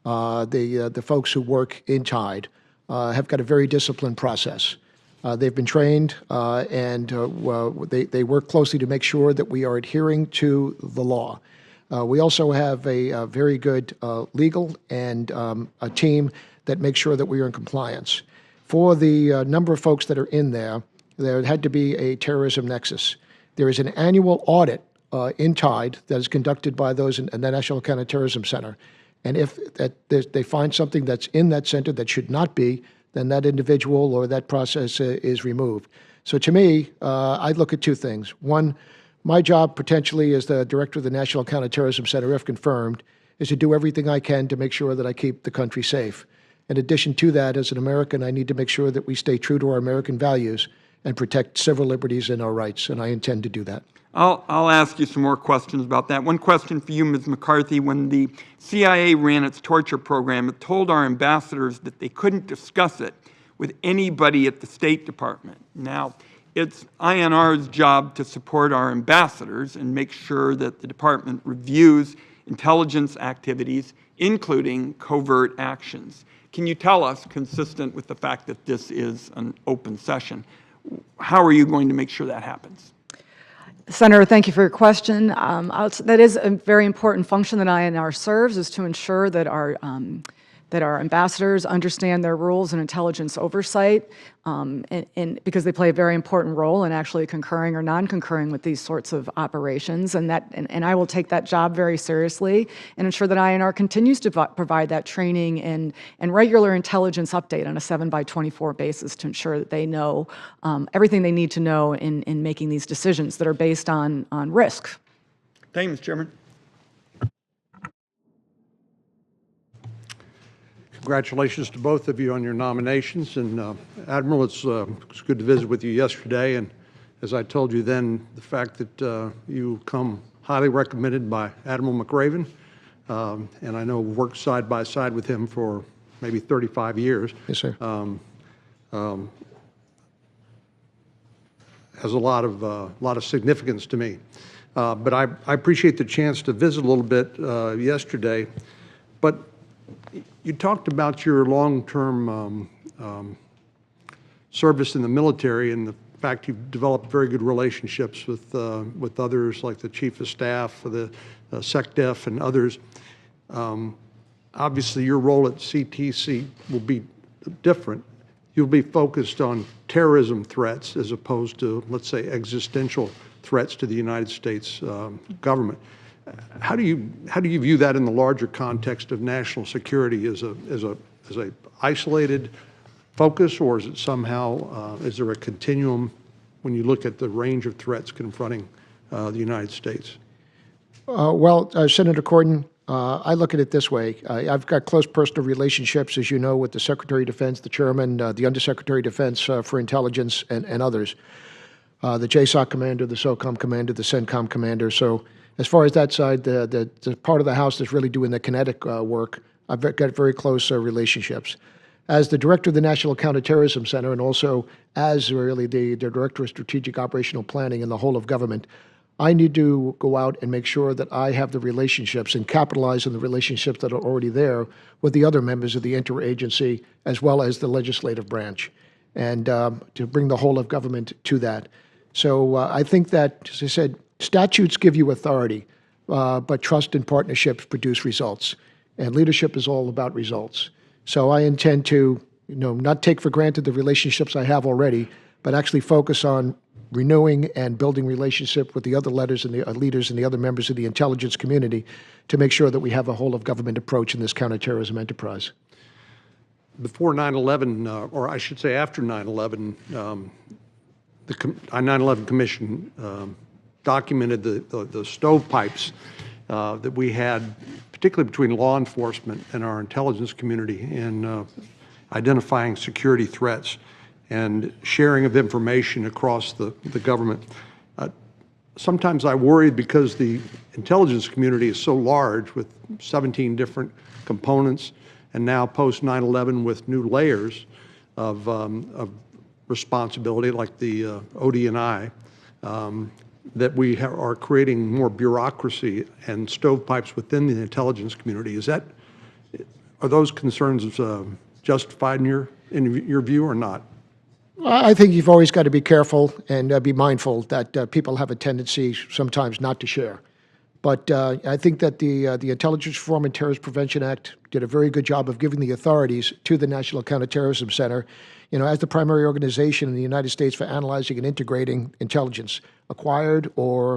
the folks who work in TIDE have got a very disciplined process. They've been trained and they work closely to make sure that we are adhering to the law. We also have a very good legal and a team that makes sure that we are in compliance. For the number of folks that are in there had to be a terrorism nexus. There is an annual audit in TIDE that is conducted by those in the National Counterterrorism Center. And if they find something that's in that center that should not be, then that individual or that process is removed. So to me, I look at two things. One, my job potentially as the director of the National Counterterrorism Center, if confirmed, is to do everything I can to make sure that I keep the country safe. In addition to that, as an American, I need to make sure that we stay true to our American values and protect civil liberties and our rights, and I intend to do that. I'll ask you some more questions about that. One question for you, Ms. McCarthy. When the CIA ran its torture program, it told our ambassadors that they couldn't discuss it with anybody at the State Department. Now, it's INR's job to support our ambassadors and make sure that the department reviews intelligence activities, including covert actions. Can you tell us, consistent with the fact that this is an open session, how are you going to make sure that happens? Senator, thank you for your question. That is a very important function that INR serves, is to ensure that our ambassadors understand their rules and intelligence oversight, and because they play a very important role in actually concurring or non-concurring with these sorts of operations. And I will take that job very seriously and ensure that INR continues to provide that training and regular intelligence update on a 7/24 basis to ensure that they know everything they need to know in making these decisions that are based on risk. Thank you, Mr. Chairman. Congratulations to both of you on your nominations. And Admiral, it's good to visit with you yesterday. And as I told you then, the fact that you come highly recommended by Admiral McRaven, and I know worked side by side with him for maybe 35 years. Yes, sir. has a lot of significance to me. But I appreciate the chance to visit a little bit yesterday. But you talked about your long-term service in the military and the fact you've developed very good relationships with others like the Chief of Staff, the SecDef, and others. Obviously, your role at CTC will be different. You'll be focused on terrorism threats as opposed to, let's say, existential threats to the United States government. How do you view that in the larger context of national security as a isolated focus, or is it somehow is there a continuum when you look at the range of threats confronting the United States? Well, Senator Corden, I look at it this way. I've got close personal relationships, as you know, with the Secretary of Defense, the Chairman, the Undersecretary of Defense for Intelligence, and others. The JSOC commander, the SOCOM commander, the CENTCOM commander. So as far as that side, the part of the House that's really doing the kinetic work, I've got very close relationships. As the director of the National Counterterrorism Center and also as really the director of strategic operational planning in the whole of government, I need to go out and make sure that I have the relationships and capitalize on the relationships that are already there with the other members of the interagency as well as the legislative branch, and to bring the whole of government to that. So I think that, as I said, statutes give you authority, but trust and partnerships produce results, and leadership is all about results. So I intend to, not take for granted the relationships I have already, but actually focus on renewing and building relationship with the other leaders and the other members of the intelligence community to make sure that we have a whole of government approach in this counterterrorism enterprise. Before 9/11, or I should say after 9/11, the 9/11 Commission documented the stovepipes that we had, particularly between law enforcement and our intelligence community in identifying security threats and sharing of information across the government. Sometimes I worry because the intelligence community is so large with 17 different components, and now post 9/11 with new layers of responsibility like the ODNI, that we are creating more bureaucracy and stovepipes within the intelligence community. Are those concerns justified in your view or not? I think you've always got to be careful and be mindful that people have a tendency sometimes not to share. But I think that the Intelligence Reform and Terrorism Prevention Act did a very good job of giving the authorities to the National Counterterrorism Center, as the primary organization in the United States for analyzing and integrating intelligence acquired or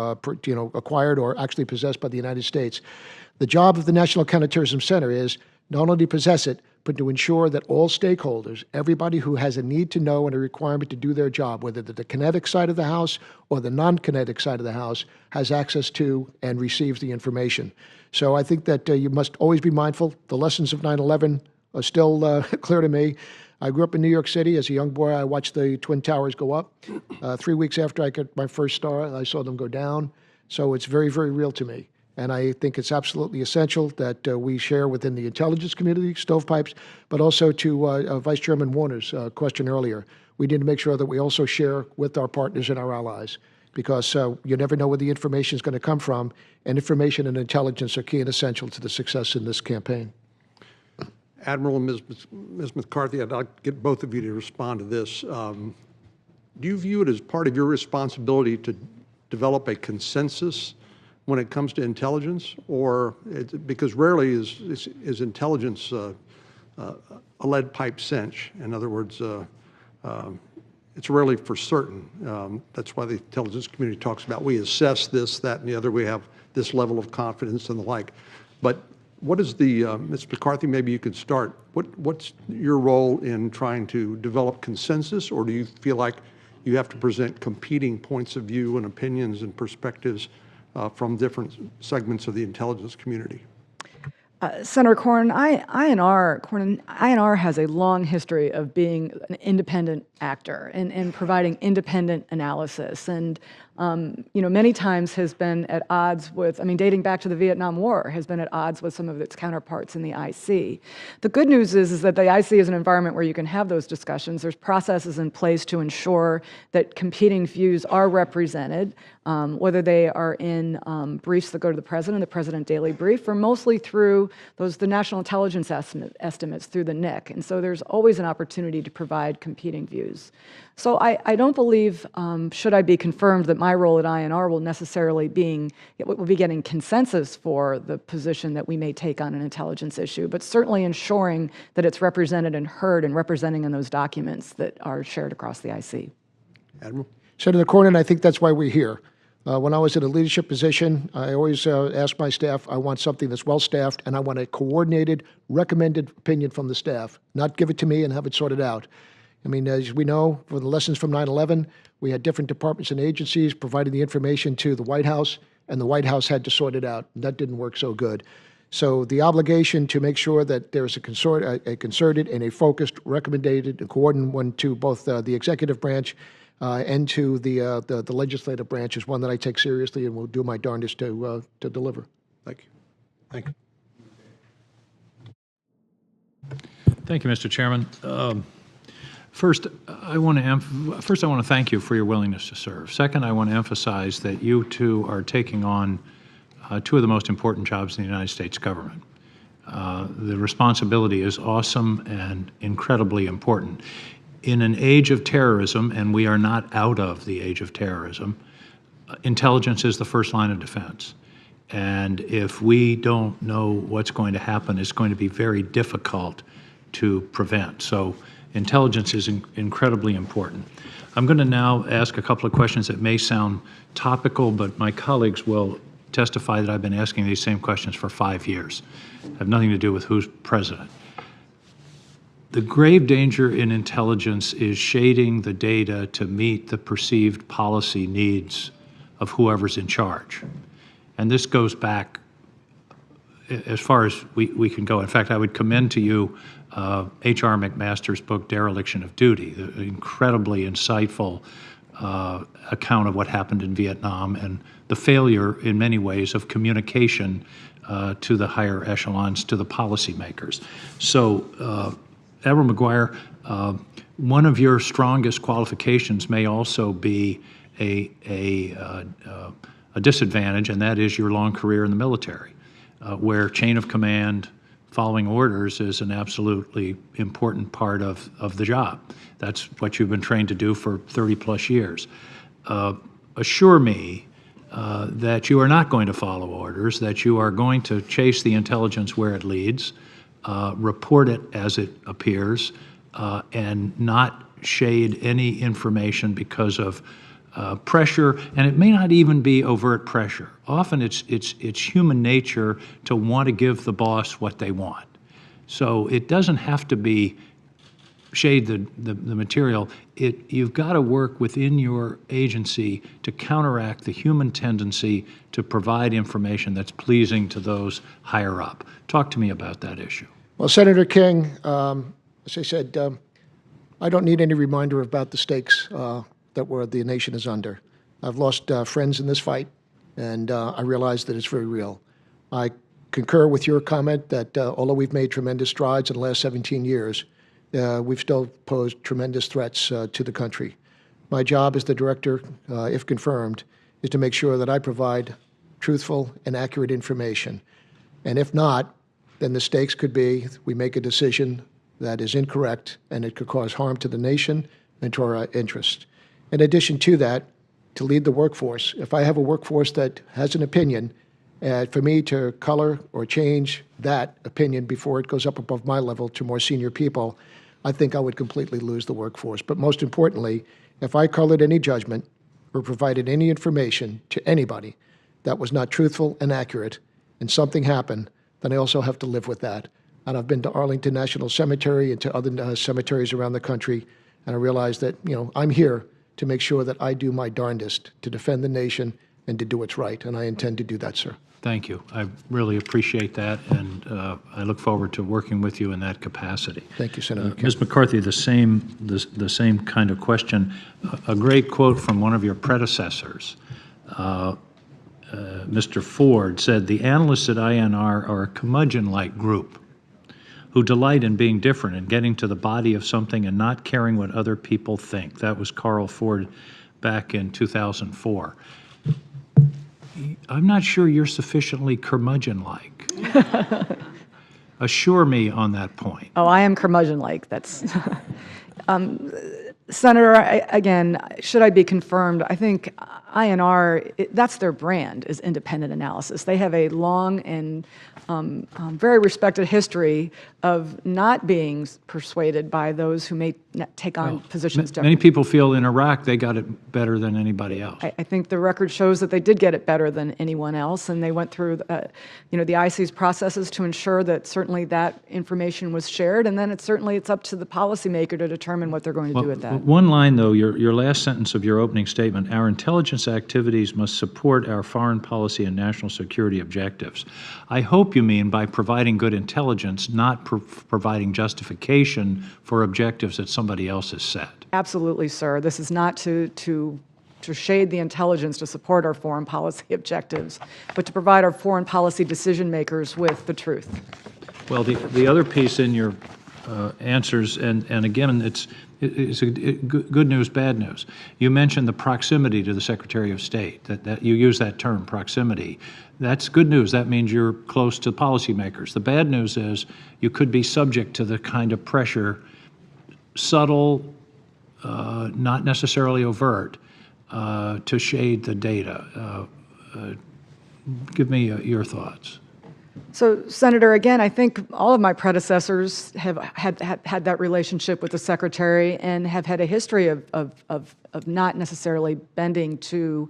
actually possessed by the United States. The job of the National Counterterrorism Center is not only to possess it, but to ensure that all stakeholders, everybody who has a need to know and a requirement to do their job, whether they're the kinetic side of the House or the non-kinetic side of the House, has access to and receives the information. So I think that you must always be mindful. The lessons of 9/11 are still clear to me. I grew up in New York City. As a young boy, I watched the Twin Towers go up. 3 weeks after I got my first star, I saw them go down. So it's very, very real to me. And I think it's absolutely essential that we share within the intelligence community, stovepipes, but also to Vice Chairman Warner's question earlier. We need to make sure that we also share with our partners and our allies, because you never know where the information is going to come from, and information and intelligence are key and essential to the success in this campaign. Admiral and Ms. McCarthy, I'd like to get both of you to respond to this. Do you view it as part of your responsibility to develop a consensus when it comes to intelligence, or because rarely is intelligence a lead pipe cinch? In other words, it's rarely for certain. That's why the intelligence community talks about we assess this, that, and the other. We have this level of confidence and the like. But what is Ms. McCarthy, maybe you could start. What's your role in trying to develop consensus, or do you feel like you have to present competing points of view and opinions and perspectives from different segments of the intelligence community? Senator Cornyn, INR has a long history of being an independent actor and providing independent analysis. And many times has been at odds with, dating back to the Vietnam War, has been at odds with some of its counterparts in the IC. The good news is that the IC is an environment where you can have those discussions. There's processes in place to ensure that competing views are represented, whether they are in briefs that go to the President Daily Brief, or mostly through the National Intelligence estimates through the NIC. And so there's always an opportunity to provide competing views. So I don't believe, should I be confirmed, that my role at INR will necessarily be getting consensus for the position that we may take on an intelligence issue, but certainly ensuring that it's represented and heard and representing in those documents that are shared across the IC. Admiral? Senator Cornyn, I think that's why we're here. When I was in a leadership position, I always asked my staff, I want something that's well-staffed, and I want a coordinated, recommended opinion from the staff, not give it to me and have it sorted out. As we know, from the lessons from 9/11, we had different departments and agencies providing the information to the White House, and the White House had to sort it out. And that didn't work so good. So the obligation to make sure that there's a concerted and a focused, recommended, and coordinated one to both the executive branch and to the legislative branch is one that I take seriously and will do my darndest to deliver. Thank you. Thank you. Thank you, Mr. Chairman. First, I want to thank you for your willingness to serve. Second, I want to emphasize that you two are taking on two of the most important jobs in the United States government. The responsibility is awesome and incredibly important. In an age of terrorism, and we are not out of the age of terrorism, intelligence is the first line of defense. And if we don't know what's going to happen, it's going to be very difficult to prevent. So intelligence is incredibly important. I'm going to now ask a couple of questions that may sound topical, but my colleagues will testify that I've been asking these same questions for 5 years. Have nothing to do with who's president. The grave danger in intelligence is shading the data to meet the perceived policy needs of whoever's in charge. And this goes back as far as we can go. In fact, I would commend to you H.R. McMaster's book, Dereliction of Duty, the incredibly insightful account of what happened in Vietnam and the failure, in many ways, of communication to the higher echelons, to the policymakers. So, Admiral McGuire, one of your strongest qualifications may also be a disadvantage, and that is your long career in the military, where chain of command, following orders is an absolutely important part of the job. That's what you've been trained to do for 30-plus years. Assure me that you are not going to follow orders, that you are going to chase the intelligence where it leads, report it as it appears, and not shade any information because of pressure, and it may not even be overt pressure. Often it's human nature to want to give the boss what they want. So it doesn't have to be shade the material. You've got to work within your agency to counteract the human tendency to provide information that's pleasing to those higher up. Talk to me about that issue. Well, Senator King, as I said, I don't need any reminder about the stakes that the nation is under. I've lost friends in this fight, and I realize that it's very real. I concur with your comment that although we've made tremendous strides in the last 17 years, we've still posed tremendous threats to the country. My job as the director, if confirmed, is to make sure that I provide truthful and accurate information. And if not, then the stakes could be we make a decision that is incorrect and it could cause harm to the nation and to our interests. In addition to that, to lead the workforce, if I have a workforce that has an opinion, for me to color or change that opinion before it goes up above my level to more senior people, I think I would completely lose the workforce. But most importantly, if I colored any judgment or provided any information to anybody that was not truthful and accurate, and something happened, then I also have to live with that. And I've been to Arlington National Cemetery and to other cemeteries around the country, and I realize that, I'm here to make sure that I do my darndest to defend the nation and to do what's right, and I intend to do that, sir. Thank you. I really appreciate that, and I look forward to working with you in that capacity. Thank you, Senator King. Ms. McCarthy, the same kind of question. A great quote from one of your predecessors, Mr. Ford, said, "The analysts at INR are a curmudgeon-like group who delight in being different and getting to the body of something and not caring what other people think." That was Carl Ford back in 2004. I'm not sure you're sufficiently curmudgeon-like. Assure me on that point. Oh, I am curmudgeon-like. That's Senator, again, should I be confirmed, I think INR, that's their brand, is independent analysis. They have a long and very respected history of not being persuaded by those who may take on positions Many differently. people feel in Iraq they got it better than anybody else. I think the record shows that they did get it better than anyone else, and they went through, the IC's processes to ensure that certainly that information was shared, and then it's up to the policymaker to determine what they're going to do with that. One line, though, your last sentence of your opening statement, "Our intelligence activities must support our foreign policy and national security objectives." I hope you mean by providing good intelligence, not providing justification for objectives that somebody else has set. Absolutely, sir. This is not to shade the intelligence to support our foreign policy objectives, but to provide our foreign policy decision makers with the truth. Well, the other piece in your answers, and again, it's good news, bad news. You mentioned the proximity to the Secretary of State, that you use that term, proximity. That's good news. That means you're close to policymakers. The bad news is you could be subject to the kind of pressure, subtle, not necessarily overt, to shade the data. Give me your thoughts. So, Senator, again, I think all of my predecessors have had that relationship with the Secretary and have had a history of not necessarily bending to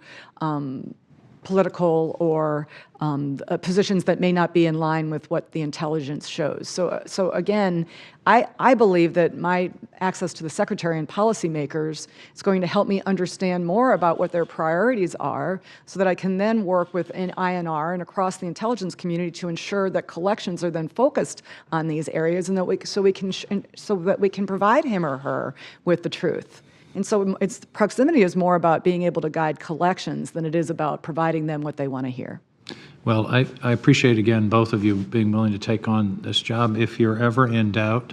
political or positions that may not be in line with what the intelligence shows. So again, I believe that my access to the Secretary and policymakers is going to help me understand more about what their priorities are so that I can then work within INR and across the intelligence community to ensure that collections are then focused on these areas and that so that we can provide him or her with the truth. And so proximity is more about being able to guide collections than it is about providing them what they want to hear. Well, I appreciate, again, both of you being willing to take on this job. If you're ever in doubt,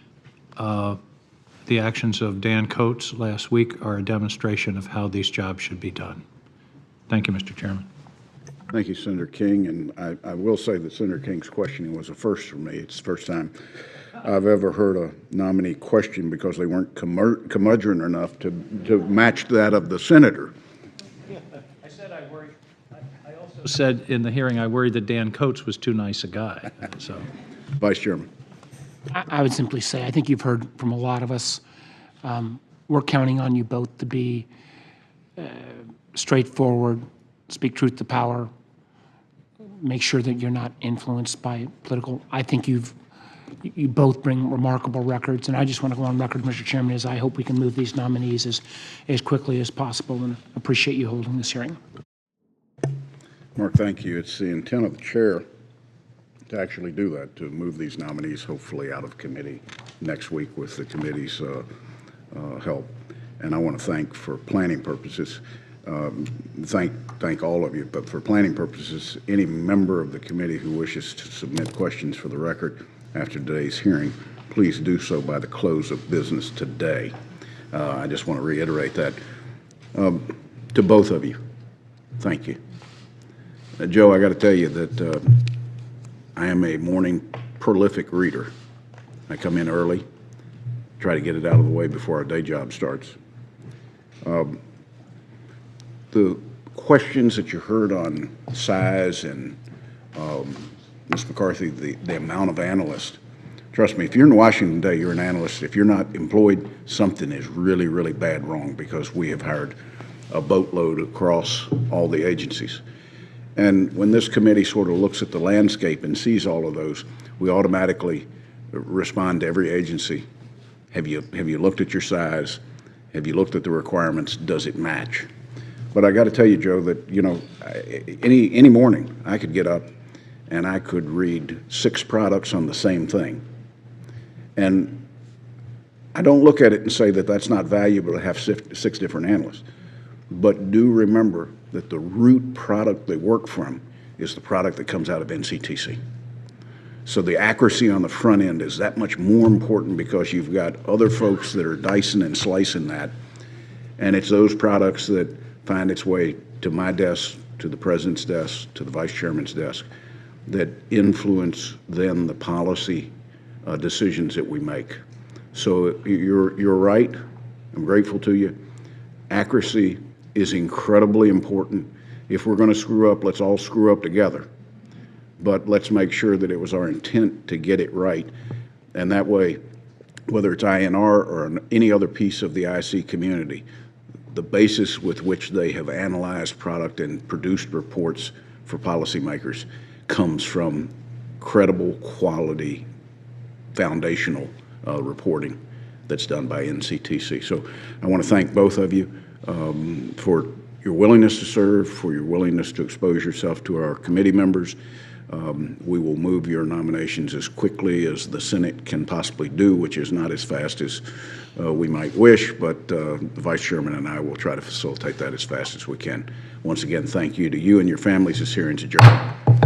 the actions of Dan Coates last week are a demonstration of how these jobs should be done. Thank you, Mr. Chairman. Thank you, Senator King, and I will say that Senator King's questioning was a first for me. It's the first time I've ever heard a nominee question because they weren't curmudgeon enough to match that of the senator. I said I worried. I also said in the hearing I worried that Dan Coates was too nice a guy. So, Vice Chairman. I would simply say, I think you've heard from a lot of us. We're counting on you both to be straightforward, speak truth to power, make sure that you're not influenced by political. I think you both bring remarkable records, and I just want to go on record, Mr. Chairman, as I hope we can move these nominees as quickly as possible, and appreciate you holding this hearing. Mark, thank you. It's the intent of the chair to actually do that, to move these nominees hopefully out of committee next week with the committee's help. And I want to thank, for planning purposes, thank all of you, but for planning purposes, any member of the committee who wishes to submit questions for the record after today's hearing, please do so by the close of business today. I just want to reiterate that. To both of you, thank you. Joe, I got to tell you that I am a morning prolific reader. I come in early, try to get it out of the way before our day job starts. The questions that you heard on size and Ms. McCarthy, the amount of analysts, trust me, if you're in Washington today, you're an analyst. If you're not employed, something is really, really bad wrong because we have hired a boatload across all the agencies. And when this committee sort of looks at the landscape and sees all of those, we automatically respond to every agency. Have you looked at your size? Have you looked at the requirements? Does it match? But I got to tell you, Joe, that, any morning I could get up and I could read 6 products on the same thing. And I don't look at it and say that that's not valuable to have 6 different analysts. But do remember that the root product they work from is the product that comes out of NCTC. So the accuracy on the front end is that much more important because you've got other folks that are dicing and slicing that. And it's those products that find its way to my desk, to the president's desk, to the vice chairman's desk, that influence then the policy decisions that we make. So you're right. I'm grateful to you. Accuracy is incredibly important. If we're going to screw up, let's all screw up together. But let's make sure that it was our intent to get it right. And that way, whether it's INR or any other piece of the IC community, the basis with which they have analyzed product and produced reports for policymakers comes from credible, quality, foundational reporting that's done by NCTC. So I want to thank both of you for your willingness to serve, for your willingness to expose yourself to our committee members. We will move your nominations as quickly as the Senate can possibly do, which is not as fast as we might wish, but the Vice Chairman and I will try to facilitate that as fast as we can. Once again, thank you to you and your families. This hearing's adjourned.